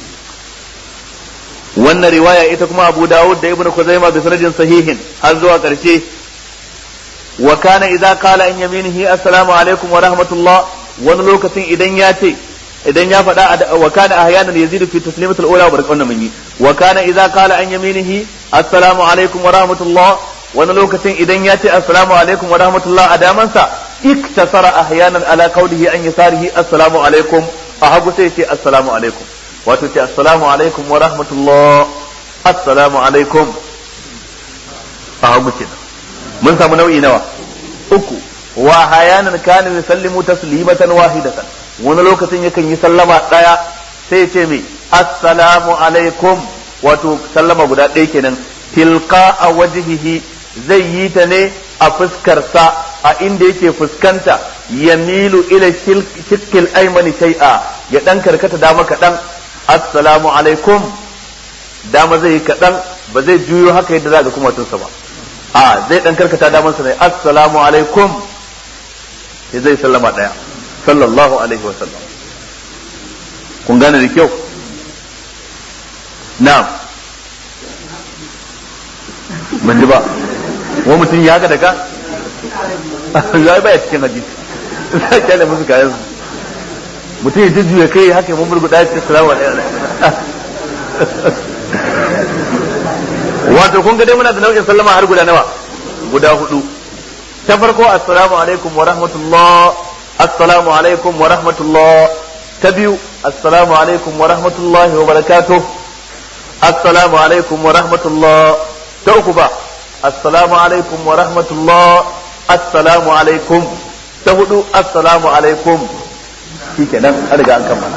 wannan riwaya ita kuma Abu Dawud da Ibn Khuzaimah bi sanadin sahihin har zuwa karshe wa kana idza qala an yaminihi assalamu alaikum wa rahmatullah wani lokacin idan ya ce idan ya faɗa wa kana ahyanan yazidu fi taslimatul ula wa barakatuh min wa kana idza qala an yaminihi assalamu alaikum wa rahmatullah wani lokacin idan ya ce assalamu alaikum wa rahmatullah a damansa iktasara ahyanan ala qawlihi an yasarihi assalamu alaikum a hagu sai ce assalamu alaikum wato ce assalamu alaikum wa rahmatullah assalamu alaikum a hagu kenan mun samu nau'i nawa uku wa ahyanan kana yusallimu taslimatan wahidatan wani lokacin yakan yi sallama daya sai ce me assalamu alaikum wato sallama guda ɗaya kenan tilqa a wajhihi zai yi ta ne a fuskarsa a inda yake fuskanta yamilu ila shikkil aymani shay'a ya dan karkata dama kadan assalamu alaikum dama zai yi kadan ba zai juyo haka yadda za ga kuma tunsa ba a zai dan karkata damansa ne assalamu alaikum sai zai sallama daya sallallahu alaihi wa sallam kun gane da kyau na'am ban ji ba wa mutum ya ga daga ya baya cikin hadisi sai kyale musu kayan su mutum ya jujjuya kai haka mun burguda ya ce salamu alaikum wato kun ga dai muna da nau'in sallama har guda nawa guda hudu ta farko assalamu alaikum wa rahmatullah assalamu alaikum wa rahmatullah ta biyu assalamu alaikum wa rahmatullahi wa barakatuh assalamu alaikum wa rahmatullah ta uku ba assalamu alaikum wa rahmatullah assalamu alaikum ta hudu assalamu alaikum shikenan an riga an kammala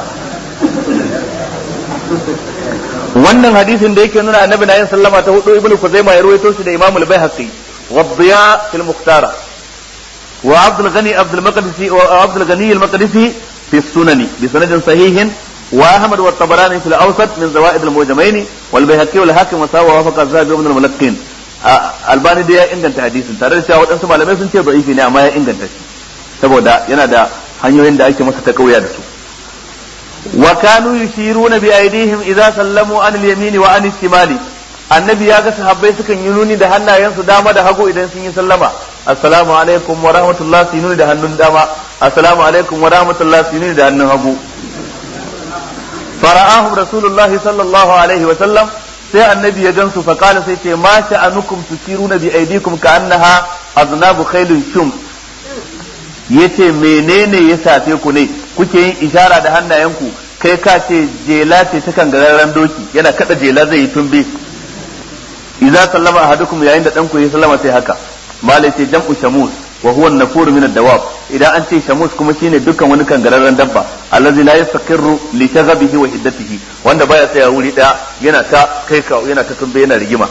wannan hadisin da yake nuna annabi na yin sallama ta hudu ibnu kuzaima ya ruwaito shi da imam al-baihaqi wa dhiya fil muhtara wa abd al-ghani abd al-maqdisi wa abd al-ghani al-maqdisi fi sunani bi sanadin sahihin wa ahmad wa tabarani fil awsat min zawaid al-mujamaini wal baihaqi wal hakim wa sawa wafaqa az-zahabi ibn al-mulaqqin albani da ya inganta hadisin tare da cewa wadansu malamai sun ce da'ifi ne amma ya inganta shi saboda yana da hanyoyin da ake masa ta kauya da su wa kanu yushiruna bi aydihim idza sallamu an al-yamin wa an al-shimal annabi ya ga sahabbai sukan yi nuni da hannayensu dama da hagu idan sun yi sallama assalamu alaikum wa rahmatullahi su nuni da hannun dama assalamu alaikum wa rahmatullahi su nuni da hannun hagu fara'ahum rasulullahi sallallahu alaihi wa sallam sai annabi ya gansu fa kala sai ce ma sha'anukum tushiruna bi aydikum ka annaha aznabu khailun shum yace menene ya safe ku ne kuke yin ishara da hannayenku kai ka ce jela ce ta kan gararren doki yana kada jela zai yi tumbe idza sallama ahadukum yayin da dan ku ya sallama sai haka malai ce jam'u shamus wa huwa an-nafur min ad-dawab idan an ce shamus kuma shine dukkan wani kan gararren dabba allazi la yastaqirru li shaghabihi wa hiddatihi wanda baya tsaya wuri daya yana ta kai ka yana ta tumbe yana rigima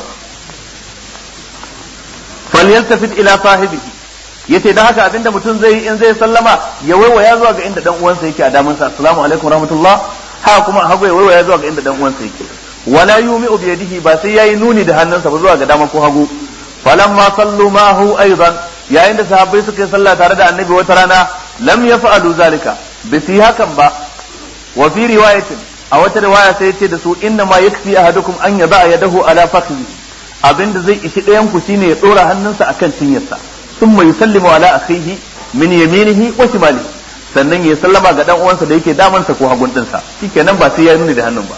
falyaltafit ila sahibihi yace dan haka abinda mutum zai in zai sallama ya waiwaya zuwa ga inda dan uwansa yake a daman sa assalamu alaikum rahmatullah ha kuma hagu ya waiwaya zuwa ga inda dan uwansa yake wala yumi'u bi yadihi ba sai yayi nuni da hannunsa ba zuwa ga dama ko hagu falamma sallu mahu aidan yayin da sahabbai suka yi sallah tare da annabi wata rana lam yaf'alu zalika bi fi hakan ba wa fi riwayatin a wata riwaya sai yace da su inna ma yakfi ahadukum an yada yadahu ala fakhri abinda zai ishi ɗayan ku shine ya dora hannunsa akan cinyarsa thumma yusallimu ala akhihi min yaminihi wa shimalihi sannan ya sallama ga dan uwansa da yake damansa ko hagun dinsa shikenan ba sai ya nuni da hannun ba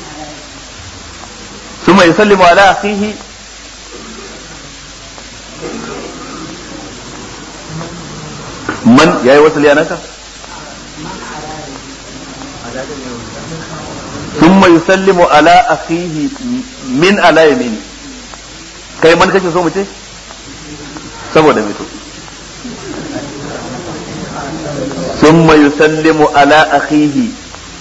thumma yusallimu ala akhihi man yayi wasu liyanaka thumma yusallimu ala akhihi min ala yamini kai man kace so mu ce saboda mito thumma yusallimu ala akhihi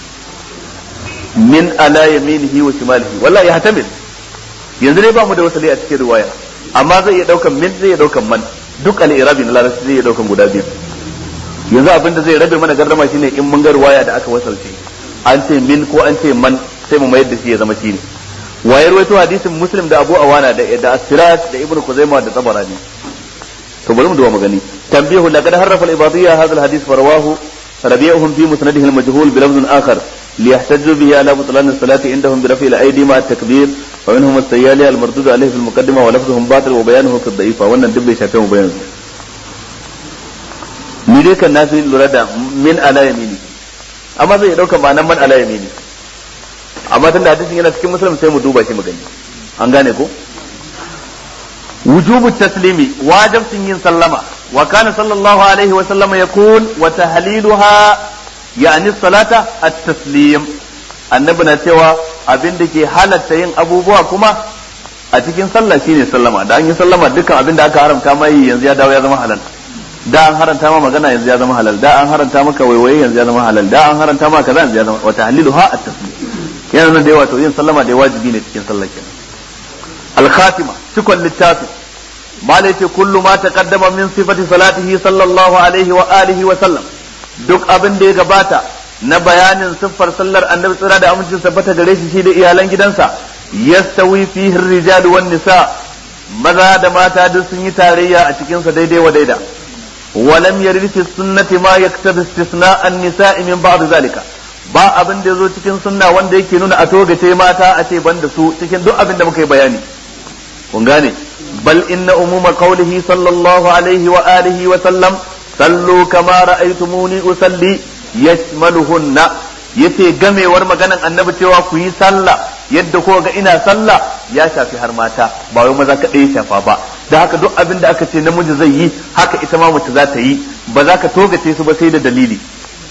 min ala yaminihi wa shimalihi wallahi ya hatamil yanzu ne ba mu da wasali a cikin riwaya amma zai iya daukan min zai iya daukan man duk al-irabi na larabci zai iya daukan guda biyu yanzu abin da zai rabe mana garrama shine in mun ga riwaya da aka wasalce an ce min ko an ce man sai mu mayar da shi ya zama shine wayar wato hadisin muslim da abu awana da da as-sirat da ibnu kuzaima da tabarani to bari mu duba magani tanbihu laqad harrafa al-ibadiyya hadha al-hadith farawahu rabi'uhum fi musnadihi al-majhul bi lafzin akhar ليحتجوا به على بطلان الصلاة عندهم برفع الأيدي مع التكبير ومنهم السيالي المردود عليه في المقدمة ولفظهم باطل وبيانه في الضعيفة وأن الدب شافيه بيانه ميريك الناس لردا من على يميني أما زي دوكا معنى من على يميني أما تند حديث هنا تكي مسلم سيمو دوبا شي مغني أنغانيكو وجوب التسليم واجب سنين سلما وكان صلى الله عليه وسلم يقول وتهليلها yani salata at-taslim annabi na cewa abin da ke halatta yin abubuwa kuma a cikin sallah shine sallama da an yi sallama dukkan abin da aka haramta mai yanzu ya dawo ya zama halal da an haranta ma magana yanzu ya zama halal da an haranta maka waiwaye yanzu ya zama halal da an haranta maka kaza yanzu ya zama wa tahliluha at-taslim yana nan da yawa to yin sallama da wajibi ne cikin sallah kenan al-khatima cikon littafi malai ce kullu ma taqaddama min sifati salatihi sallallahu alaihi wa alihi wa sallam duk abin da ya gabata na bayanin siffar sallar annabi tsira da amincin tabbata gare shi shi da iyalan gidansa yastawi fihi ar-rijal wan nisa maza da mata duk sun yi tarayya a cikin sa daidai wa daida walam yarid fi sunnati ma yaktabi istisna an-nisa'i min ba'd zalika ba abin da yazo cikin sunna wanda yake nuna a togace mata a ce banda su cikin duk abin da muka yi bayani kun gane bal inna umuma qawlihi sallallahu alaihi wa alihi wa sallam sallu kama ra'aytumuni usalli yashmaluhunna yace gamewar maganan annabi cewa ku yi sallah yadda ko ga ina sallah ya shafi har mata ba wai maza kadai ya shafa ba da haka duk abin da aka ce namiji zai yi haka ita ma mace za ta yi ba za ka togace su ba sai da dalili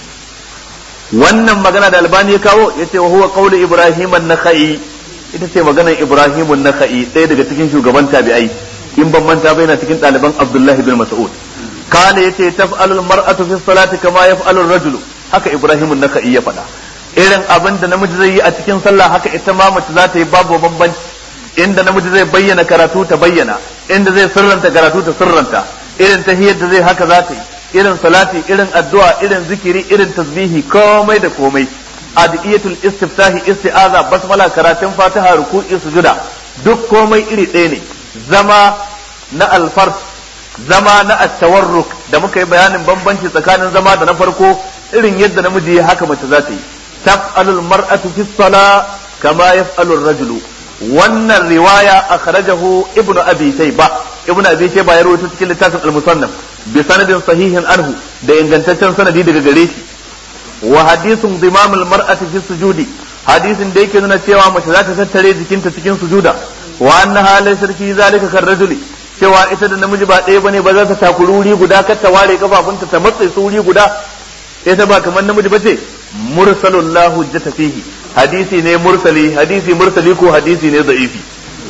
wannan magana da albani ya kawo yace wa huwa qawlu ibrahim an-nakhai ita ce maganar ibrahim an-nakhai ɗaya daga cikin shugaban tabi'ai in ban manta ba yana cikin ɗaliban abdullahi bin mas'ud kana yace taf'alul mar'atu fi salati kama yaf'alur rajulu haka ibrahim an-nakhai ya faɗa irin abin da namiji zai yi a cikin sallah haka ita ma mace za ta yi babu bambanci inda namiji zai bayyana karatu ta bayyana inda zai sirranta karatu ta sirranta irin tahiyyar da zai haka za ta yi irin salati irin addu'a irin zikiri irin tasbihi komai da komai adiyatul istiftahi isti'aza basmala karatun fatiha ruku'i sujuda duk komai iri ɗaya ne zama na alfar zama na at-tawarruk da muka yi bayanin bambanci tsakanin zama da na farko irin yadda namiji ya haka mace za ta yi taf'alul mar'atu fi salah kama yaf'alu ar-rajulu wannan riwaya akhrajahu ibnu abi shayba ibnu abi shayba ya rawaito cikin littafin al-musannaf bi sanadin sahihin anhu da ingantaccen sanadi daga gare shi wa hadithun dimam al-mar'ati fi sujudi hadisin da yake nuna cewa mace za ta tattare jikinta cikin sujuda wa annaha laysa fi zalika kar-rajuli cewa ita da namiji ba ɗaya bane ba za ta takuri wuri guda kar ta ware kafafunta ta matse su wuri guda ita ba kamar namiji bace mursalul la hujjata fihi hadisi ne mursali hadisi mursali ko hadisi ne da'ifi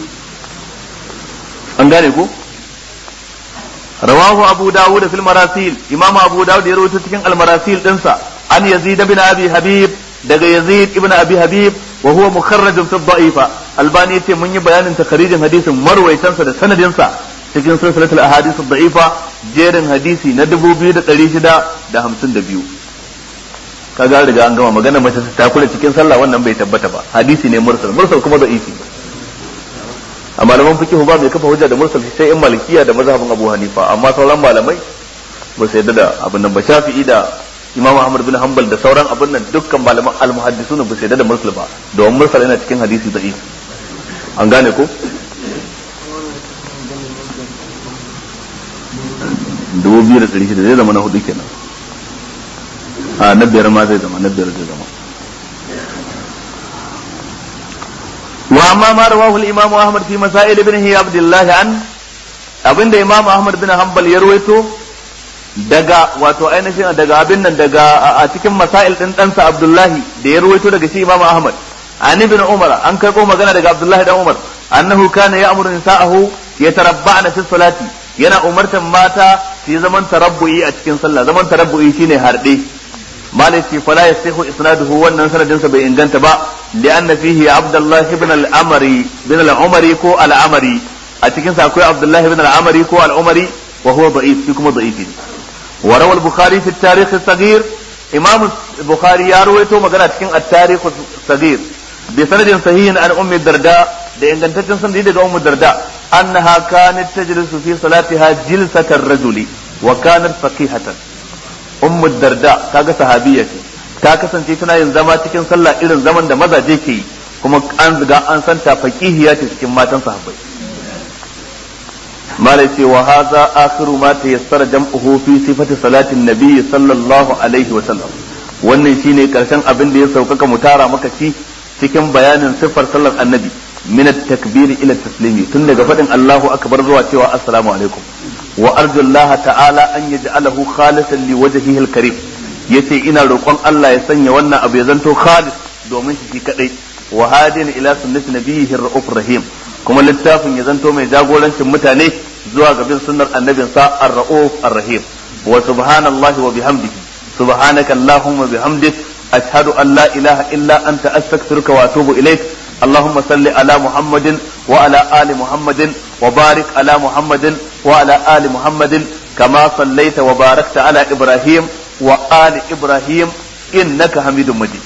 an gane ko rawahu abu dawud fil marasil imam abu dawud ya rawaito cikin al marasil dinsa an yazid ibn abi habib daga yazid ibn abi habib wa huwa mukharraj fi da'ifa albani yace mun yi bayanin takharijin hadisin marwaitansa da sanadinsa cikin silsilatul ahadith ad-da'ifa jerin hadisi na dubu biyu da ɗari shida da hamsin da biyu kaga riga an gama magana mace ta kula cikin sallah wannan bai tabbata ba hadisi ne mursal mursal kuma da'ifi a malaman fiqh ba bai kafa hujja da mursal sai in malikiya da mazhabin Abu Hanifa amma sauran malamai ba su yadda da abin nan ba Shafi'i da Imam Ahmad bin Hanbal da sauran abin nan dukkan malaman al-muhaddisuna ba su yadda da mursal ba don mursal yana cikin hadisi da'ifi an gane ko dubu biyu da ɗari shida zai zama na hudu kenan a na biyar ma zai zama na biyar zai zama wa amma ma rawahu al-imam Ahmad fi masail ibn Abdullah an abinda imam Ahmad bin Hanbal ya rawaito daga wato ainihin daga abin nan daga a cikin masail din ɗansa Abdullahi da ya rawaito daga shi imam Ahmad an ibn Umar an karɓo magana daga Abdullahi dan Umar annahu kana ya'muru nisa'ahu yatarabba'na fi salati yana umartan mata su yi zaman tarabbu'i a cikin sallah zaman tarabbu'i shine harde malai ce fala yasihu isnaduhu wannan sanadin sa bai inganta ba li'anna fihi abdullah ibn al-amri ibn al-umari ko al-amri a cikin sa akwai abdullah ibn al-amri ko al-umari wa huwa da'if shi kuma da'ifi wa rawa al-bukhari fi at-tarikh as-saghir imam bukhari ya rawaito magana cikin at-tarikh as-saghir bi sanadin sahihin an ummi darda da ingantaccen sanadi daga ummu darda annaha kanat tajlisu fi salatiha jilsata ar-rajuli wa kanat faqihatan ummu darda kaga sahabiyya ce ta kasance tana yin zama cikin sallah irin zaman da mazaje ke yi kuma an ziga an santa faqihiya ce cikin matan sahabbai malai ce wa hadha akhiru ma tayassara jam'uhu fi sifati salatin nabiy sallallahu alaihi wa sallam wannan shine karshen abin da ya saukaka mutara maka ci cikin bayanin siffar sallar annabi min at-takbir ila at-taslimi tun daga fadin Allahu akbar zuwa cewa assalamu alaikum wa arju Allah ta'ala an yaj'alahu khalisan li wajhihi al-karim yace ina roƙon Allah ya sanya wannan abu ya zanto khalis domin shi kadai wa hadin ila sunnati nabiyhi ar-rauf rahim kuma littafin ya zanto mai jagorancin mutane zuwa ga bin sunnar annabin sa ar-rauf ar-rahim wa subhanallahi wa bihamdihi subhanaka allahumma bihamdik ashhadu an la ilaha illa anta astaghfiruka wa atubu ilaik اللهم صل على محمد وعلى آل محمد وبارك على محمد وعلى آل محمد كما صليت وباركت على إبراهيم وآل إبراهيم إنك حميد مجيد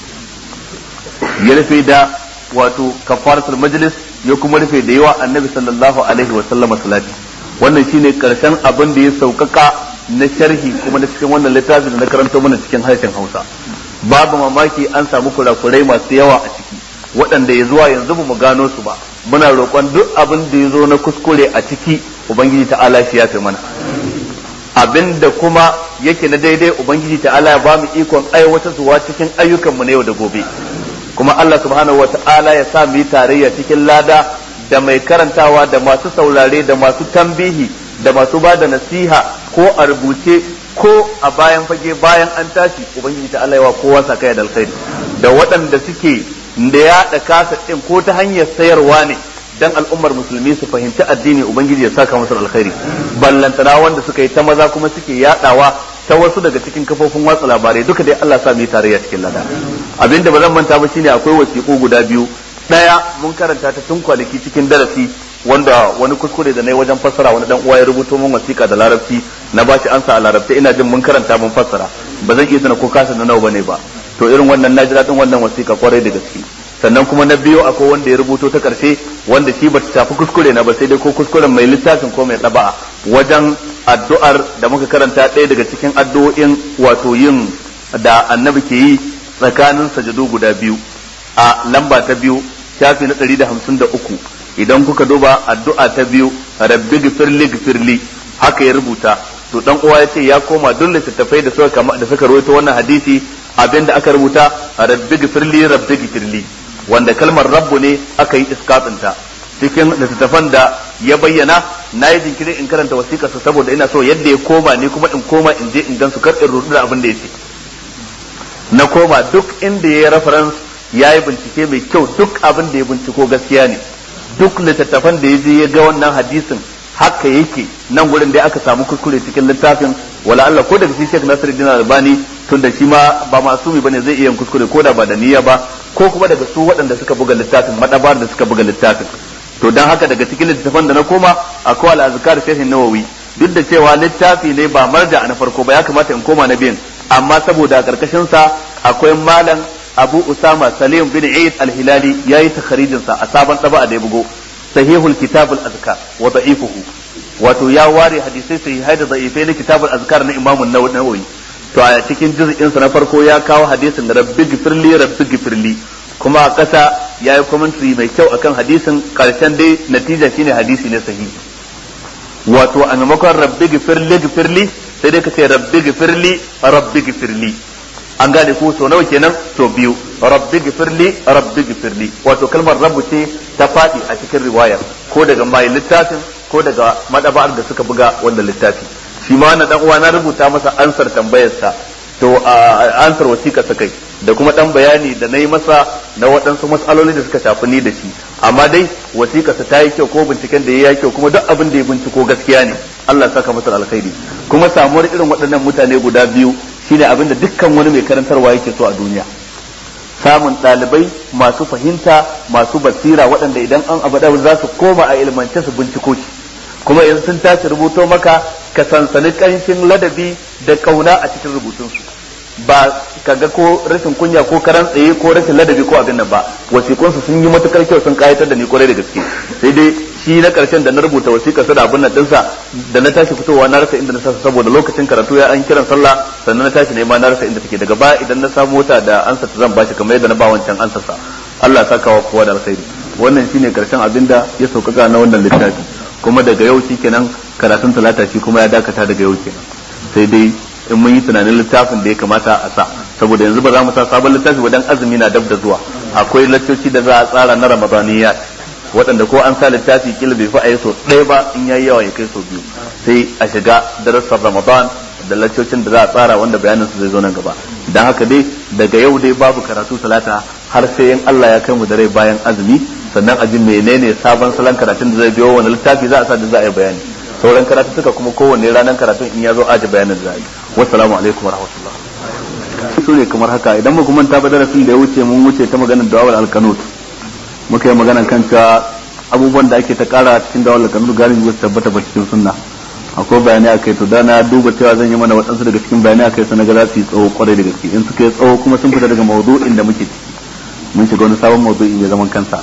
يلفي دا واتو كفارة المجلس يكون رفي ديوا النبي صلى الله عليه وسلم صلاة wannan shine karshen abin da ya saukaka na sharhi kuma na cikin wannan littafin da na karanto mana cikin harshen Hausa babu mamaki an samu kurakurai masu yawa a ciki waɗanda ya zuwa yanzu ba mu gano su ba muna roƙon duk abin da ya zo na kuskure a ciki ubangiji ta'ala shi ya fi mana abin da kuma yake na daidai ubangiji ta'ala ya ba mu ikon aiwatar zuwa cikin ayyukan mu na yau da gobe kuma Allah subhanahu wa ta'ala ya sa mu yi tarayya cikin lada da mai karantawa da masu saurare da masu tambihi da masu ba da nasiha ko a rubuce ko a bayan fage bayan an tashi ubangiji ta'ala ya wa kowa sakaya da alkhairi da waɗanda suke da ya da kasa din ko ta hanyar sayarwa ne dan al'ummar musulmi su fahimci addini ubangiji ya saka musu alkhairi ballantana wanda suka yi ta maza kuma suke yadawa ta wasu daga cikin kafofin watsa labarai duka dai Allah sa mu yi tarayya cikin lada abinda ba zan manta ba shine akwai wasiƙu guda biyu daya mun karanta ta tun kwanaki cikin darasi wanda wani kuskure da nayi wajen fassara wani dan uwa ya rubuto min wasiƙa da larabci na bashi ansa a larabci ina jin mun karanta mun fassara ba zan iya tana ko kasa na nawa bane ba to irin wannan na ji daɗin wannan wasiƙa kwarai da gaske sannan kuma na biyu akwai wanda ya rubuto ta ƙarshe wanda shi ba ta shafi kuskure na ba sai dai ko kuskuren mai littafin ko mai ɗaba'a wajen addu'ar da muka karanta ɗaya daga cikin addu'o'in wato yin da annabi ke yi tsakanin sajadu guda biyu a lamba ta biyu shafi na ɗari da hamsin da uku idan kuka duba addu'a ta biyu rabbi gifirli gifirli haka ya rubuta to dan uwa ya ce ya koma duk littattafai da suka da suka rawaito wannan hadisi abinda aka rubuta rabbi gifirli rabbi gifirli wanda kalmar rabbu ne aka yi iskatinta cikin littattafan da ya bayyana na yi jinkirin in karanta wasiƙarsa saboda ina so yadda ya koma ne kuma in koma in je in gansu kar in rudu da abin da ya ce na koma duk inda ya yi reference ya yi bincike mai kyau duk abin da ya binciko gaskiya ne duk littattafan da ya je ya ga wannan hadisin haka yake nan gurin da aka samu kuskure cikin littafin wala Allah ko daga shi Sheikh Nasiruddin Albani tun da shi ma ba masumi bane zai iya kuskure ko da ba da niyya ba ko kuma daga su waɗanda suka buga littafin madabar da suka buga littafin to dan haka daga cikin littafin da na koma akwai al-azkar Sheikh Nawawi duk da cewa littafi ne ba marja na farko ba ya kamata in koma na biyan amma saboda karkashin sa akwai malam Abu Usama Salim bin Eid al-Hilali yayi takharijin sa a sabon daba da ya bugo sahihul kitabul azkar wa da'ifuhu wato ya ware hadisai sahihai da da'ifai na kitabul azkar na Imam an-Nawawi to a cikin juz'in sa na farko ya kawo hadisin rabbi gifirli rabbi gifirli kuma a kasa yayi commentary mai kyau akan hadisin karshen dai natija shine hadisi ne sahihi wato a maimakon rabbi gifirli gifirli sai dai kace rabbi gifirli rabbi gifirli an gane ko so nawa kenan so biyu rabbi gifirli rabbi gifirli wato kalmar rabbu ce ta fadi a cikin riwayar ko daga mai littafin ko daga madaba'ar da suka buga wannan littafi shi ma wannan dan uwa na rubuta masa ansar tambayarsa to ansar wasiƙa ta kai da kuma dan bayani da nayi masa na waɗansu mas'aloli da suka shafi ni da shi amma dai wasiƙa ta yi kyau ko binciken da yayi kyau kuma duk abin da ya binciko gaskiya ne Allah saka masa alkhairi kuma samuwar irin waɗannan mutane guda biyu shine abin da dukkan wani mai karantarwa yake so a duniya samun ɗalibai masu fahimta masu basira waɗanda idan an abada za su koma a ilmance su binciko shi kuma in sun tashi rubuto maka ka sansani ƙanshin ladabi da ƙauna a cikin rubutunsu ba kaga ko rashin kunya ko karan tsaye ko rashin ladabi ko abin nan ba wasiƙunsu sun yi matukar kyau sun kayatar da ni kwarai da gaske sai dai shi na karshen da na rubuta wasiƙa sa da abin nan dinsa da na tashi fitowa na rasa inda na sasa saboda lokacin karatu ya an kiran sallah sannan na tashi nema na rasa inda take daga baya idan na samu wata da ansa ta zan bashi kamar yadda na ba wancan ansa sa Allah ya saka wa kowa da alkhairi wannan shine karshen abin da ya sauƙaƙa na wannan littafi kuma daga yau kenan karatun talata shi kuma ya dakata daga yau kenan sai dai in mun yi tunanin littafin da ya kamata a sa saboda yanzu ba za mu sa sabon littafi ba dan azumi na dab da zuwa akwai laccoci da za a tsara na ramadaniyat waɗanda ko an sa littafi kila bai fi a yi so ɗaya ba in yayi yawa ya kai so biyu sai a shiga darasar ramadan da laccocin da za a tsara wanda bayanin su zai zo nan gaba dan haka dai daga yau dai babu karatu talata har sai in Allah ya kai mu da rai bayan azumi sannan a ji menene sabon salon karatun da zai biyo wani littafi za a sa da za a yi bayani sauran karatu suka kuma kowanne ranar karatun in ya zo aji bayanin da za a yi wassalamu alaikum warahmatullah su ne kamar haka idan muka manta ba darasin da ya wuce mun wuce ta maganar dawal alkanut muka yi magana kan cewa abubuwan da ake ta kara cikin dawal alkanut galibi ba su tabbata ba cikin sunna akwai bayanai akai to da na duba cewa zan yi mana waɗansu daga cikin bayanai akai su na ga za su yi tsawo kwarai da gaske in suka yi tsawo kuma sun fita daga mawdu'in da muke ciki mun shiga wani sabon mawdu'i mai zaman kansa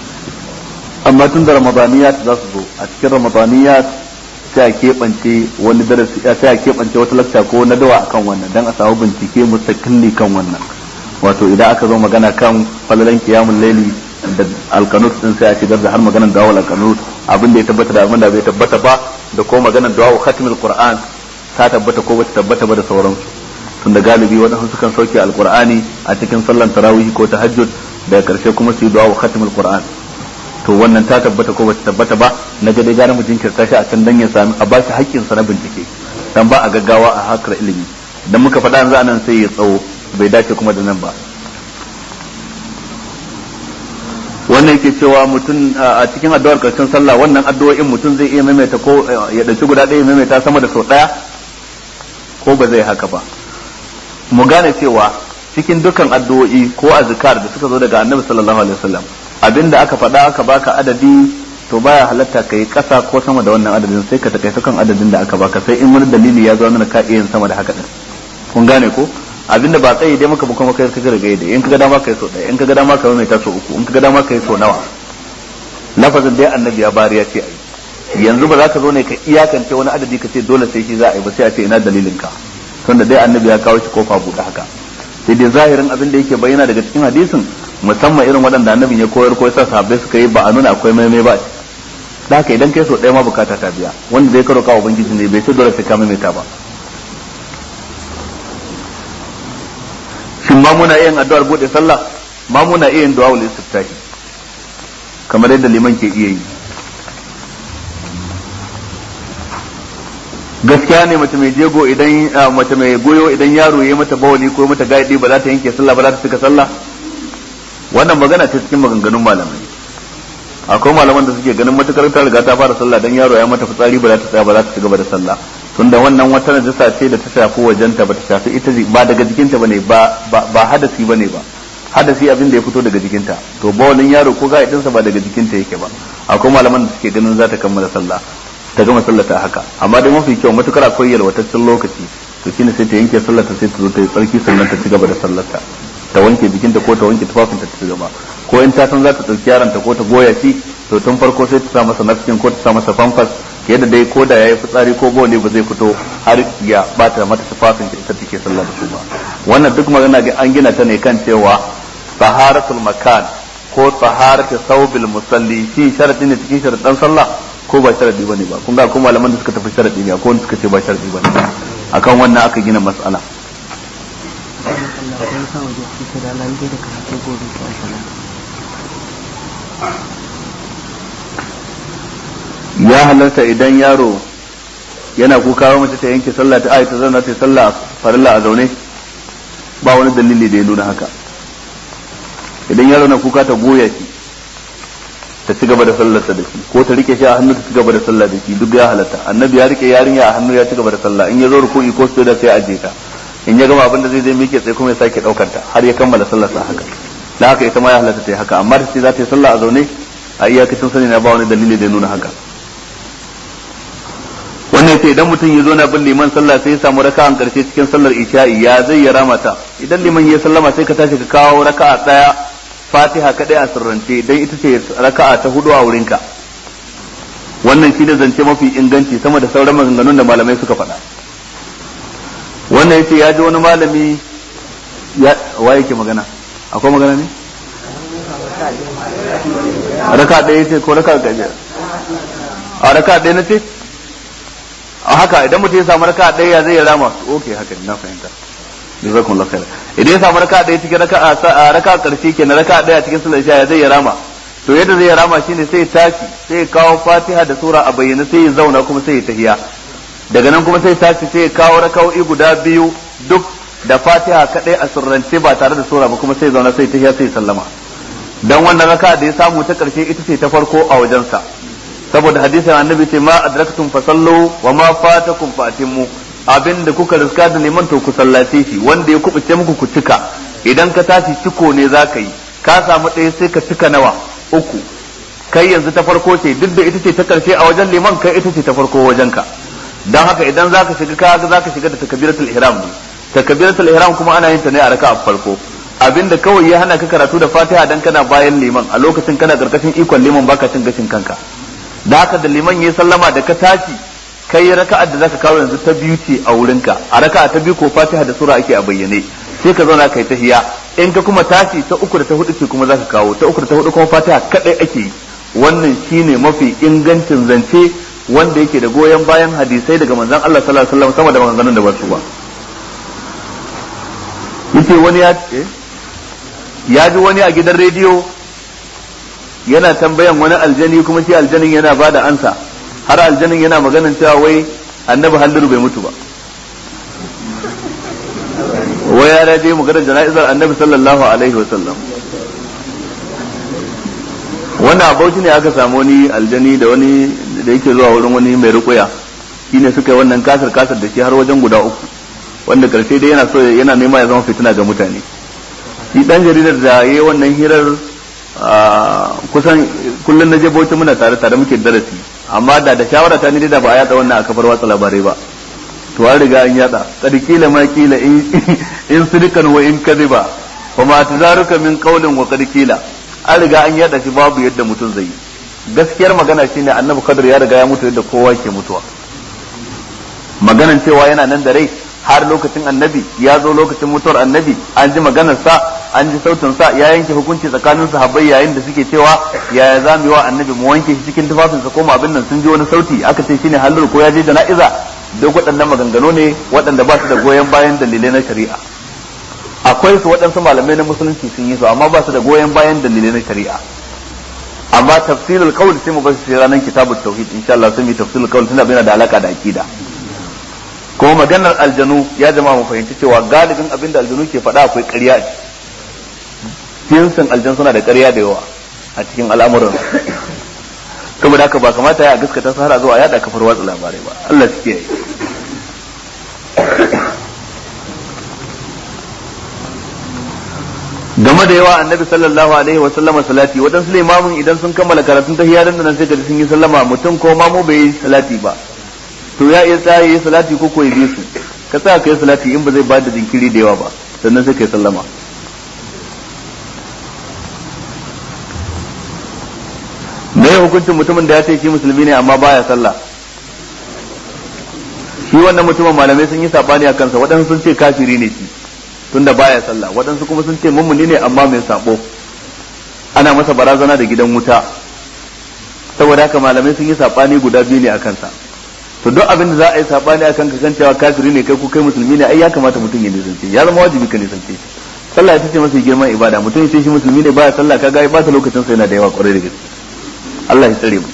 amma tun da ramadaniyat za su zo a cikin ramadaniyat sai a keɓance wani darasi sai a keɓance wata lakta ko na dawa akan wannan dan a samu bincike mustaqilli kan wannan wato idan aka zo magana kan falalan qiyamul layli da alkanut din sai a shigar da har maganar dawal alkanut abin da ya tabbata da abin da bai tabbata ba da ko maganar dawa khatmul qur'an ta tabbata ko bata tabbata ba da sauransu tun da galibi wadansu sukan sauke alqur'ani a cikin sallan tarawih ko tahajjud daga karshe kuma su yi dawa khatmul qur'an to wannan ta tabbata ko bata tabbata ba na ga dai gane mu jinkirta shi a can dan ya sami a ba shi haƙƙin sa na bincike dan ba a gaggawa a hakar ilimi dan muka faɗa yanzu anan sai ya tsawo bai dace kuma da nan ba wannan yake cewa mutum a cikin addu'ar karshen sallah wannan addu'o'in mutum zai iya maimaita ko ya dauki guda ɗaya maimaita sama da sau ɗaya ko ba zai haka ba mu gane cewa cikin dukkan addu'o'i ko azkar da suka zo daga annabi sallallahu alaihi wasallam abinda aka faɗa aka baka adadi to baya halatta kai ƙasa ko sama da wannan adadin sai ka takaita kan adadin da aka baka sai in wani dalili ya zo nuna ka iya yin sama da haka din kun gane ko abinda ba tsaye dai maka ba kuma kai kaga riga dai in kaga dama kai so ɗaya in kaga dama kai mai taso uku in kaga dama kai so nawa lafazin dai annabi ya bari ya ce ai yanzu ba za ka zo ne ka iyakance wani adadi ka ce dole sai shi za a yi ba sai a ce ina dalilin ka tunda dai annabi ya kawo shi kofa buɗe haka sai dai zahirin abin da yake bayyana daga cikin hadisin musamman irin waɗanda annabin ya koyar ko yasa sahabbai suka yi ba a nuna akwai maimai ba da haka idan kai so ɗaya ma bukata ta biya wanda zai karo kawo ubangiji ne bai ce dole sai ka maimaita ba shin ma muna yin addu'ar bude sallah ma muna iya yin du'a ul istiftahi kamar yadda liman ke iya yi gaskiya ne mace mai jego idan mace mai goyo idan yaro ya mata bawali ko mata gaidi ba za ta yanke sallah ba za ta cika sallah wannan magana ce cikin maganganun malamai akwai malaman da suke ganin matukar ta riga ta fara sallah dan yaro ya mata fitsari ba za ta tsaya ba za ta ci gaba da sallah tunda wannan wata najasa ce da ta shafi wajenta ba ta shafi ita ba daga jikinta bane ba ba hadasi bane ba hadasi abin da ya fito daga jikinta to bawalin yaro ko gaidinsa ba daga jikinta yake ba akwai malaman da suke ganin za ta kammala sallah ta gama sallata haka amma dai mafi kyau matukar akwai yalwataccen lokaci to shine sai ta yanke sallata sai ta zo ta yi tsarki sannan ta ci gaba da sallarta ta wanke jikinta ko ta wanke tufafinta ta ci gaba ko in ta san za ta ɗauki yaronta ko ta goya shi to tun farko sai ta sa masa nafkin ko ta sa masa famfas yadda dai ko da yayi fitsari ko bawli ba zai fito har ya bata mata tufafin ita take sallah da su ba wannan duk magana an gina ta ne kan cewa taharatul makan ko taharatu thawbil musalli shi sharadi ne cikin sharadan sallah ko ba sharadi bane ba kun ga ko malaman da suka tafi sharadi ne ko wanda suka ce ba sharadi bane akan wannan aka gina mas'ala ya halarta idan yaro yana kuka mace ta yanke sallah ta ayata zauna ta sallah farilla a zaune ba wani dalili da ya nuna haka idan yaro na kuka ta goya shi ta ci gaba da sallarsa da shi ko ta rike shi a hannu ta ci gaba da sallah da shi duk ya halatta. Annabi ya rike yarinya a hannu ya ci gaba da sallah, in ya zo ruku'i ko sujada sai aje ta, in ya gama abin da zai zai mike sai kuma ya sake daukar ta har ya kammala sallarsa haka. Dan haka ita ma ya halatta ta yi haka, amma ta ce za ta yi sallah a zaune a iyakacin sani na ba wani dalili da ya nuna haka. wannan yace idan mutum ya zo na bin liman sallah sai ya samu raka'an karshe cikin sallar isha'i ya zai ya ramata. Idan liman ya sallama sai ka tashi ka kawo raka'a daya Fatiha kadai a sirrance dan ita ce raka'a ta hudu a wurinka. Wannan shi da zance mafi inganci sama da sauran maganganun da malamai suka faɗa. Wannan yace ya ji wani malami ya waye ke magana akwai magana ne raka'a daya ce ko raka'a ɗaya a raka'a ɗaya nace a haka idan mutum ya samu raka'a ɗaya zai rama okay haka na fahimta jazakumullahu khair idan ya samu raka'a ɗaya cikin raka'a raka'a karshe kenan raka'a ɗaya cikin sallar isha zai rama to yadda zai rama shine sai ya tashi sai ya kawo Fatiha da sura a bayyane sai ya zauna kuma sai ya tahiya daga nan kuma sai ya tashi sai ya kawo raka'o'i guda biyu duk da Fatiha kadai a sirrance ba tare da sura ba kuma sai ya zauna sai ya tahiya sai ya sallama dan wannan raka'a da ya samu ta karshe ita ce ta farko a wajensa saboda hadisin annabi ce ma adraktum fasallu wa ma fatakum fatimmu abinda kuka riska da liman to ku sallace shi wanda ya kubuce muku ku cika idan ka tashi ciko ne zaka yi ka samu ɗaya sai ka cika nawa uku kai yanzu ta farko ce duk da ita ce ta karshe a wajen liman kai ita ce ta farko wajen ka dan haka idan zaka shiga ka zaka shiga da takbiratul ihram ne takbiratul ihram kuma ana yin ta ne a raka'a farko abinda kawai ya hana ka karatu da Fatiha dan kana bayan liman a lokacin kana karkashin ikon liman baka cin gashin kanka da haka da liman ya sallama da ka tashi kai raka'ar da zaka kawo yanzu ta biyu ce a wurinka a raka'a ta biyu ko Fatiha da sura ake a bayyane sai ka zauna kai tahiya in ka kuma tashi ta uku da ta hudu ce kuma zaka kawo ta uku da ta hudu kuma Fatiha kadai ake yi wannan shine mafi ingancin zance wanda yake da goyon bayan hadisai daga manzon Allah sallallahu alaihi wasallam sama da maganganun da ba su ba yace wani ya ya ji wani a gidan rediyo yana tambayan wani aljani kuma shi aljanin yana bada ansa har aljanin yana maganin cewa wai annabi halliru bai mutu ba wai ya raje maganar jana'izar annabi sallallahu alaihi wasallam wannan abauci ne aka samu wani aljani da wani da yake zuwa wurin wani mai rukuya shine suka yi wannan kasar kasar da shi har wajen guda uku wanda karshe dai yana so yana nema ya zama fitina ga mutane shi dan jaridar da yayi wannan hirar kusan kullun na je bauchi muna tare tare muke darasi amma da da shawara ta ni da ba a yada wannan a kafar watsa labarai ba to an riga an yada kad kila ma kila in sirikan wa in kadiba fa ma tazaruka min qawlin wa kad kila an riga an yada shi babu yadda mutum zai yi gaskiyar magana shine annabi kadar ya riga ya mutu yadda kowa ke mutuwa maganan cewa yana nan da rai har lokacin annabi ya zo lokacin mutuwar annabi an ji maganar sa an ji sautin sa ya yanke hukunci tsakanin sahabbai yayin da suke cewa yaya za mu yi wa annabi mu wanke shi cikin tufafin sa ko mu abin nan sun ji wani sauti aka ce shine halal ko ya je jana'iza duk waɗannan maganganu ne waɗanda ba su da goyon bayan dalilai na shari'a akwai su waɗansu malamai na musulunci sun yi su amma ba su da goyon bayan dalilai na shari'a amma tafsirul qawl sai mu bar shi ranar kitabut tauhid insha Allah sai mu tafsirul qawl tunda yana da alaka da akida kuma maganar aljanu ya jama'a mu fahimci cewa galibin abin da aljanu ke faɗa akwai ƙarya a jinsin aljan suna da ƙarya da yawa a cikin al'amuran saboda haka ba kamata ya gaskata su har a zo a yada kafar watsa labarai ba Allah shi kiyaye game da yawa annabi sallallahu alaihi wa sallama salati wadansu limamin idan sun kammala karatun tahiyya dan nan sai ga sun yi sallama mutum ko mamu bai yi salati ba to ya iya tsaya yi salati ko ko yi su ka tsaya kai salati in ba zai bada jinkiri da yawa ba sannan sai kai sallama me ya hukuncin mutumin da ya ce shi musulmi ne amma baya sallah shi wannan mutumin malamai sun yi sabani a kansa waɗansu sun ce kafiri ne shi tunda baya sallah waɗansu kuma sun ce mummuni ne amma mai sabo ana masa barazana da gidan wuta saboda haka malamai sun yi sabani guda biyu ne a kansa to duk abin da za a yi sabani akan ka kan cewa kafiri ne kai ko kai musulmi ne ai ya kamata mutum ya nisance ya zama wajibi ka nisance shi sallah ita ce mafi girman ibada mutum ya ce shi musulmi ne baya sallah kaga ya bata lokacin sa yana da yawa kwarai da gaske Allah ya tsare mu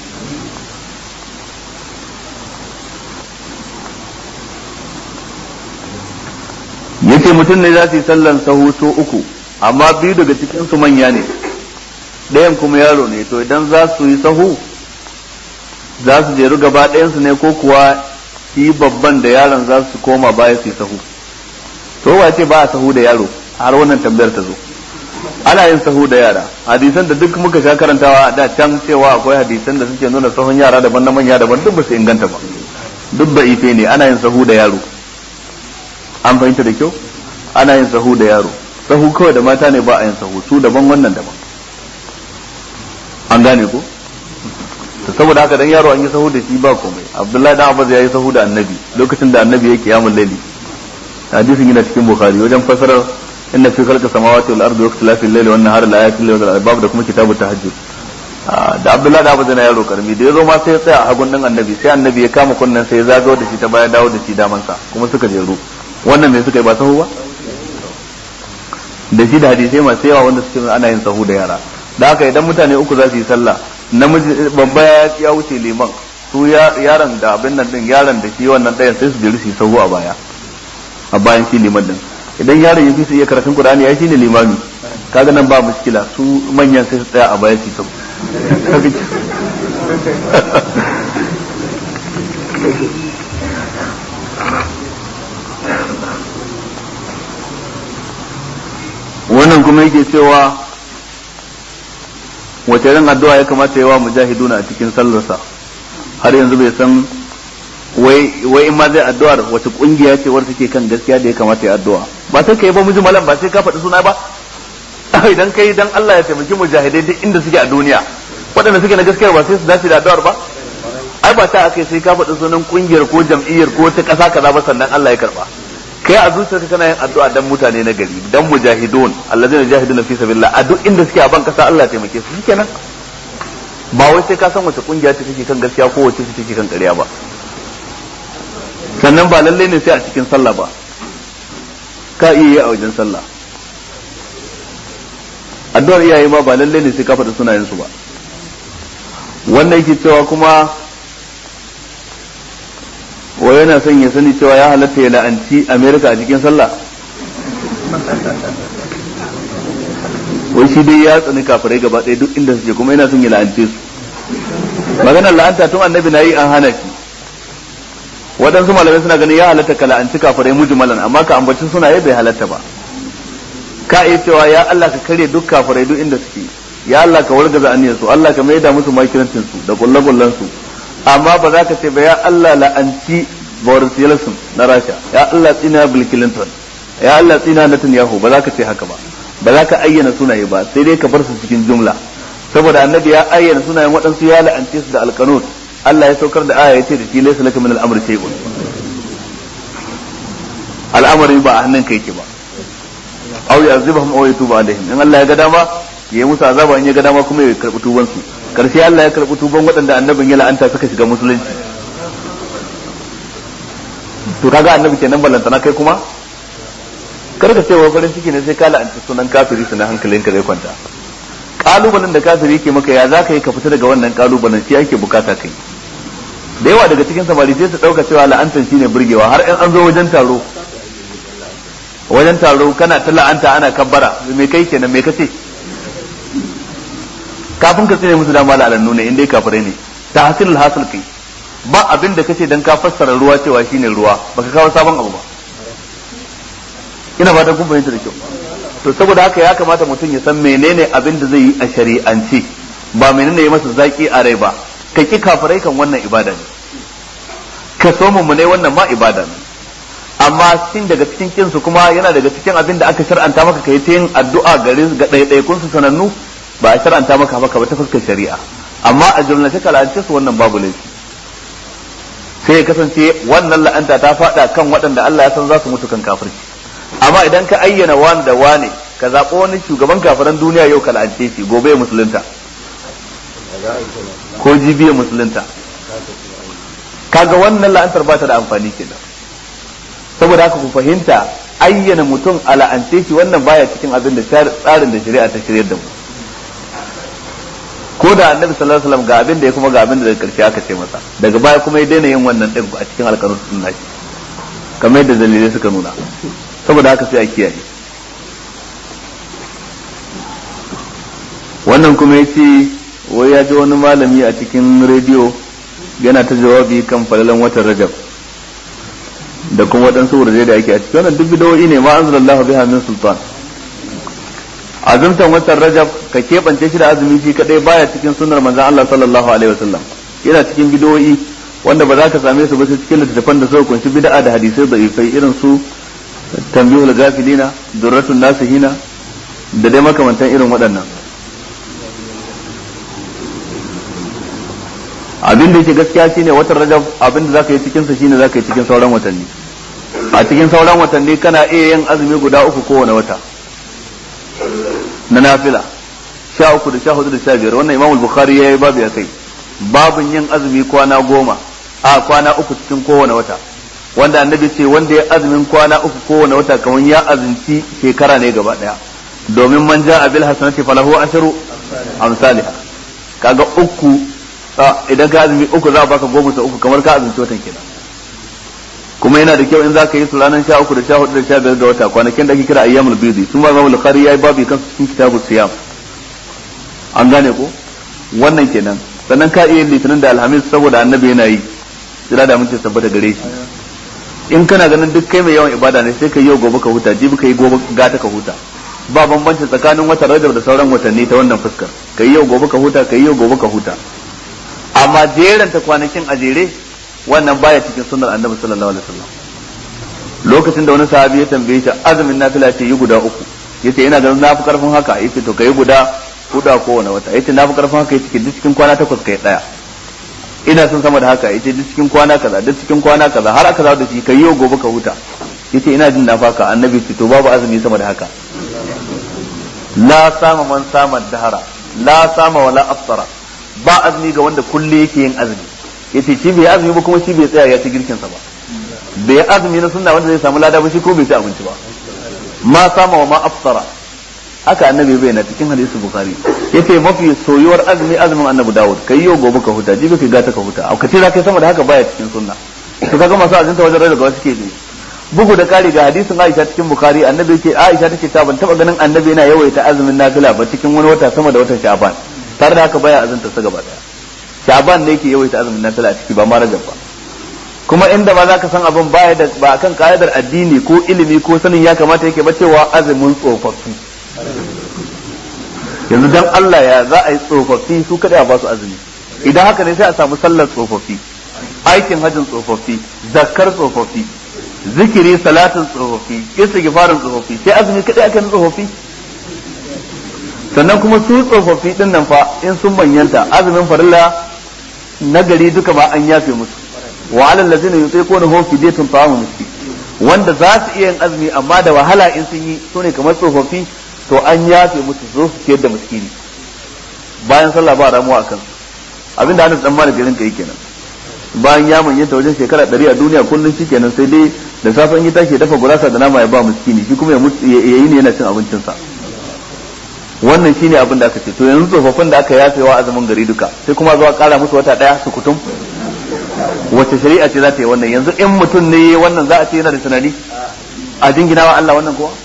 yace mutum ne za su yi sallan sahu so uku amma biyu daga cikin su manya ne ɗayan kuma yaro ne, to idan za su yi sahu za su jeru gaba ɗayansu ne ko kuwa shi babban da yaron za su koma baya su yi sahu? to wace ba a sahu da yaro har wannan tambayar ta zo. Ana yin sahu da yara, hadisan da duk muka sha karantawa a da can cewa akwai hadisan da suke nuna sahun yara daban na manya daban, duk ba su inganta ba, duk ba ife ne. Ana yin sahu da yaro, an fahimta da kyau, ana yin sahu da yaro. Sahu kawai da mata ne ba a yin sahu, su daban wannan daban, an gane ko? saboda haka dan yaro an yi sahu da shi ba komai. Abdullahi dan Abbas ya yi sahu da Annabi lokacin da Annabi ya kiyamul laili, hadisin yana cikin Bukhari wajen fasarar inna fi khalqis samawati wal ardi wa ikhtilafil layli wan nahari la ayatin lil albab da kuma kitabut tahajjud. Da Abdullahi dan Abbas yana yaro karmi da yazo ma sai ya tsaya a hagun dan Annabi, sai Annabi ya kama kunnen sai ya zagawo da shi ta baya dawo da shi daman sa, kuma suka jeru. Wannan me suka yi ba sahu ba? Da shi da hadisai masu yawa wanda suke ana yin sahu da yara. Da haka idan mutane uku za su yi sallah, namiji babba ya wuce liman, su yaron da abin nan din, yaron da shi wannan ɗayan sai su jeru su yi sahu a baya, a bayan shi liman din. Idan yaron ya fi su iya karatun Qur'ani ya shi ne limami, kaga nan ba mushkila, su manyan sai su tsaya a baya su yi sahu. Wannan kuma yake cewa wace irin addu'a ya kamata yawa mujahiduna a cikin sallarsa, har yanzu bai san wai wai in ma zai addu'ar wace kungiya ce wadda take kan gaskiya da ya kamata ya addu'a. Ba sai kai ba mujmalan, ba sai ka faɗi suna ba. Idan kai dan Allah ya taimaki mujahidai duk inda suke a duniya, waɗanda suke na gaskiyar ba sai su dace da addu'ar ba. Ai ba ta akai sai ka faɗi sunan kungiyar ko jam'iyyar ko ta ƙasa kaza ba sannan Allah ya karba. Kai a zuciyarka kana yin addu'a dan mutane na gari, dan mujahidun allazina jahiduna fi sabilillah, a duk inda suke a ban kasa Allah ya taimake su, shikenan. Ba wai sai ka san wace kungiya ce take kan gaskiya ko wace ce take kan ƙarya ba. Sannan ba lalle ne sai a cikin sallah ba, ka iya yi a wajen sallah. Addu'ar iyaye ma ba lalle ne sai ka faɗi sunayen su ba. Wannan yake cewa kuma wai yana son ya sani cewa ya halatta ya la'anci Amerika a cikin sallah. Wai shi dai ya tsani kafirai gaba ɗaya duk inda suke, kuma yana son ya la'ance su. Maganar la'anta tun Annabi na yi an hana shi. Waɗansu malamai suna ganin ya halatta ka la'anci kafirai mujmalan, amma ka ambaci sunaye bai halatta ba. Ka iya cewa ya Allah ka kare duk kafirai duk inda suke, ya Allah ka wargaza aniyar su, Allah ka maida musu makirancin su da kullakullan su. Amma ba za ka ce ba ya Allah la'anci Boris Yeltsin na Rasha, ya Allah tsina Bill Clinton, ya Allah tsina Netanyahu, ba za ka ce haka ba. Ba za ka ayyana sunaye ba, sai dai ka bar su cikin jumla. Saboda Annabi ya ayyana sunayen waɗansu ya la'ance su da alqanut, Allah ya saukar da aya yace da shi laysa laka min al-amri shay'un. Al'amari ba a hannun kai yake ba. Aw yazibahum aw yatubu alaihim, in Allah ya ga dama yayi musu azaba, in ya ga dama kuma ya karbi tuban su. Karshe Allah ya karbi tuban waɗanda annabin ya la'anta suka shiga musulunci. To kaga annabi kenan ballantana kai kuma karka ce wa farin ciki ne sai ka la'anta sunan kafiri sunan hankalinka zai kwanta. Kalubalen da kafiri yake maka ya zaka yi ka fita daga wannan kalubalen, shi yake bukata kai. Da yawa daga cikin samari sai su dauka cewa la'antan shine burgewa, har in an zo wajen taro wajen taro kana ta la'anta ana kabbara, me kai kenan, me kace? Kafin ka tsine musu dama la'annu ne in dai kafirai ne, ta hasilul hasil kai ba abin da kace dan ka fassara ruwa cewa shine ruwa, baka kawo sabon abu ba. Ina fatan kun fahimta da kyau. To saboda haka ya kamata mutum ya san menene abin da zai yi a shari'ance, ba menene ya masa zaki a rai ba. Ka ki kafirai kan wannan ibada ne, ka so mu ne wannan ma ibada ne. Amma sin daga cikin kinsu kuma yana daga cikin abin da aka shar'anta maka kai ta yin addu'a gare ga ɗaiɗaikun su sanannu, ba a shar'anta maka haka ba ta fuskar shari'a. Amma a jumlace kalance su wannan babu laifi. Sai ya kasance wannan la'anta ta faɗa kan waɗanda Allah ya san za su mutu kan kafirci. Amma idan ka ayyana wani da wane, ka zaɓo wani shugaban kafiran duniya yau ka la'ance shi, gobe ya musulunta ko jibi ya musulunta, kaga wannan la'antar ba ta da amfani kenan. Saboda haka ku fahimta, ayyana mutum a la'ance shi wannan baya cikin abin da tsarin da shari'a ta shiryar da mu. Ko da annabi sallallahu alaihi wasallam ga abin da ya kuma ga abin da daga karshe aka ce masa, daga baya kuma ya daina yin wannan din a cikin alƙanun sunna shi, kamar yadda dalilai suka nuna. Saboda haka sai a kiyaye. wannan kuma ya ce wai ya ji wani malami a cikin rediyo yana ta jawabi kan falalan watan rajab da kuma waɗansu wurare da ake a cikin wannan duk bidowi ne ma anzalallahu biha min sultan. azumtan watan rajab ka keɓance shi da azumi shi kadai baya cikin sunnar manzon Allah sallallahu alaihi wasallam, yana cikin bidowi wanda ba za ka same su ba sai cikin littattafan da suka kunshi bid'a da hadisai da'ifai irin su tanbihul gafilina, durratun nasihina da dai makamantan irin waɗannan. abin da yake gaskiya shine watan rajab abin da zaka yi cikin sa shine zaka yi cikin sauran watanni. a cikin sauran watanni kana iya yin azumi guda uku kowane wata na nafila, sha uku da sha hudu da sha biyar. wannan imamul bukhari ya yi babu ya kai babin yin azumi kwana goma a kwana uku cikin kowane wata, wanda annabi ce wanda ya azumin kwana uku kowane wata kamar ya azumci shekara ne gaba daya, domin man ja'a bil hasanati falahu ashru amsalha. kaga uku idan ka azumi uku za a baka goma sau uku kamar ka azumci watan kenan. kuma yana da kyau in za ka yi su ranar sha uku da sha hudu da sha biyar ga wata, kwanakin da ake kira ayyamul bidi, sun ma imam al-bukhari yayi babu kansu cikin kitabu siyam. an gane ko wannan kenan. sannan ka iya litinin da alhamis saboda annabi yana yi, tsira da muke tabbata gare shi. in kana ganin duk kai mai yawan ibada ne sai ka yi yau gobe ka huta, jibi ka yi gobe gata ka huta. ba bambanci tsakanin watan rajab da sauran watanni ta wannan fuskar, ka yi yau gobe ka huta, ka yi yau gobe ka huta. amma jeranta kwanakin a jere wannan baya cikin sunnar annabi sallallahu alaihi wasallam. lokacin da wani sahabi ya tambaye shi azumin nafila ce yi guda uku, yace ina ganin na fi karfin haka, yace to kai guda hudu a kowane wata, yace na fi karfin haka, yace duk cikin kwana takwas kai daya. ina son sama da haka, yace duk cikin kwana kaza, duk cikin kwana kaza, har aka zawo da shi kai yau gobe ka huta, yace ina jin na faka. annabi ce to babu azumi sama da haka. la sama man sama dahara la sama wala aftara, ba azumi ga wanda kulle yake yin azumi. yace shi bai azumi ba kuma shi bai tsaya ya ci girkin sa ba, bai azumi na sunna wanda zai samu lada ba shi ko bai ci abinci ba. ma sama wa ma aftara, haka annabi bai na cikin hadisi bukhari. yace mafi soyuwar azumi azumin annabi dawud, kai yau gobe ka huta, jibi kai gata ka huta. a kace za kai sama da haka baya cikin sunna. to kaga masu azinta wajen rai daga wasu ke ne. bugu da kari ga hadisin Aisha cikin bukhari, annabi yake Aisha take ta ban taba ganin annabi yana yawaita azumin nafila ba cikin wani wata sama da watan sha'ban, tare da haka baya azunta sa gaba daya. sha'ban ne yake yawaita azumin nafila a ciki ba ma rajab ba. kuma inda ba za ka san abin baya da ba akan ka'idar addini ko ilimi ko sanin ya kamata yake ba cewa azumin tsofaffi. yanzu dan Allah ya za a yi tsofaffi su kada a ba su azumi? idan haka ne sai a samu sallar tsofaffi, aikin hajjin tsofaffi, zakkar tsofaffi, zikiri salatin tsofaffi, istighfarin tsofaffi, sai azumi kada aka yi tsofaffi. sannan kuma su tsofaffi din nan fa in sun manyanta azumin farilla na gari duka ba an yafe musu. wa alal ladzina yutiquna hu fidyatun ta'amu miskin, wanda za su iya yin azumi amma da wahala in sun yi sune kamar tsofaffi, to an yafe musu zo su ciyar da miskini bayan sallah ba ramuwa akan su. abinda Anas dan Malik garin kai kenan, bayan ya manyanta wajen shekara ɗari a duniya kullun shi kenan sai dai da safan yi tashi dafa gurasa da nama ya ba miskini, shi kuma ya yi ne yana cin abincinsa. wannan shine abin da aka ce. to yanzu tsofaffin da aka yafewa azumin gari duka sai kuma zuwa kara musu wata daya su kutum, wace shari'a ce za ta yi wannan? yanzu in mutum ne wannan za a ce yana da tunani a jinginawa Allah wannan kuwa?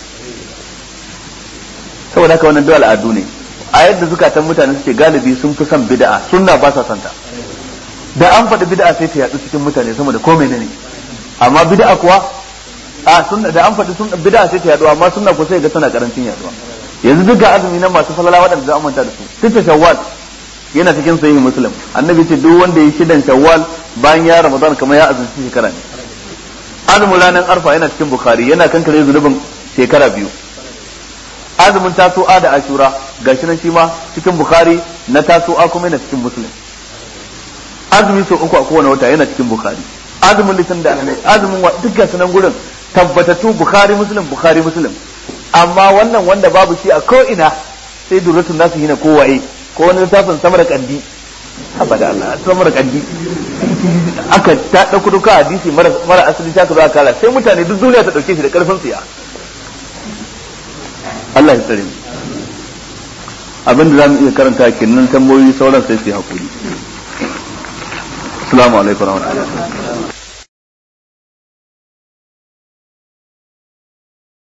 saboda haka wannan dole al'adu ne. a yadda zukatan mutane suke galibi sun fi son bid'a, sunna ba sa santa. da an faɗi bid'a sai ta yaɗu cikin mutane sama da komai ne. amma bid'a kuwa a sunna da an faɗi sunna bid'a sai ta yaɗu, amma sunna ko sai ga tana karancin yaduwa. yanzu duk ga azumi nan masu falala waɗanda za a manta da su. sita shawwal yana cikin sahihi muslim, annabi ce duk wanda ya shidan shawwal bayan ya ramadan kamar ya azumci shekara ne. azumin ranar arfa yana cikin bukhari, yana kankare zunubin shekara biyu. azumin tasu'a da ashura gashi nan shi ma cikin bukhari, na tasu'a kuma yana cikin muslim. azumi sau uku a kowane wata yana cikin bukhari. azumin litin da alhamai, azumin wa duk gasu nan gurin tabbatattu bukhari muslim bukhari muslim. amma wannan wanda babu shi a ko'ina sai duratun nasu hina kowaye ko wani littafin samar kandi, haba da Allah samar kandi aka ta dauko duka hadisi mara mara asali ta zuwa kala sai mutane duk duniya ta dauke shi da karfin tsiya. Allah ya tsare mu. abinda zamu iya karanta kenan, tambayoyi sauran sai su hakuri. assalamu alaikum wa rahmatullahi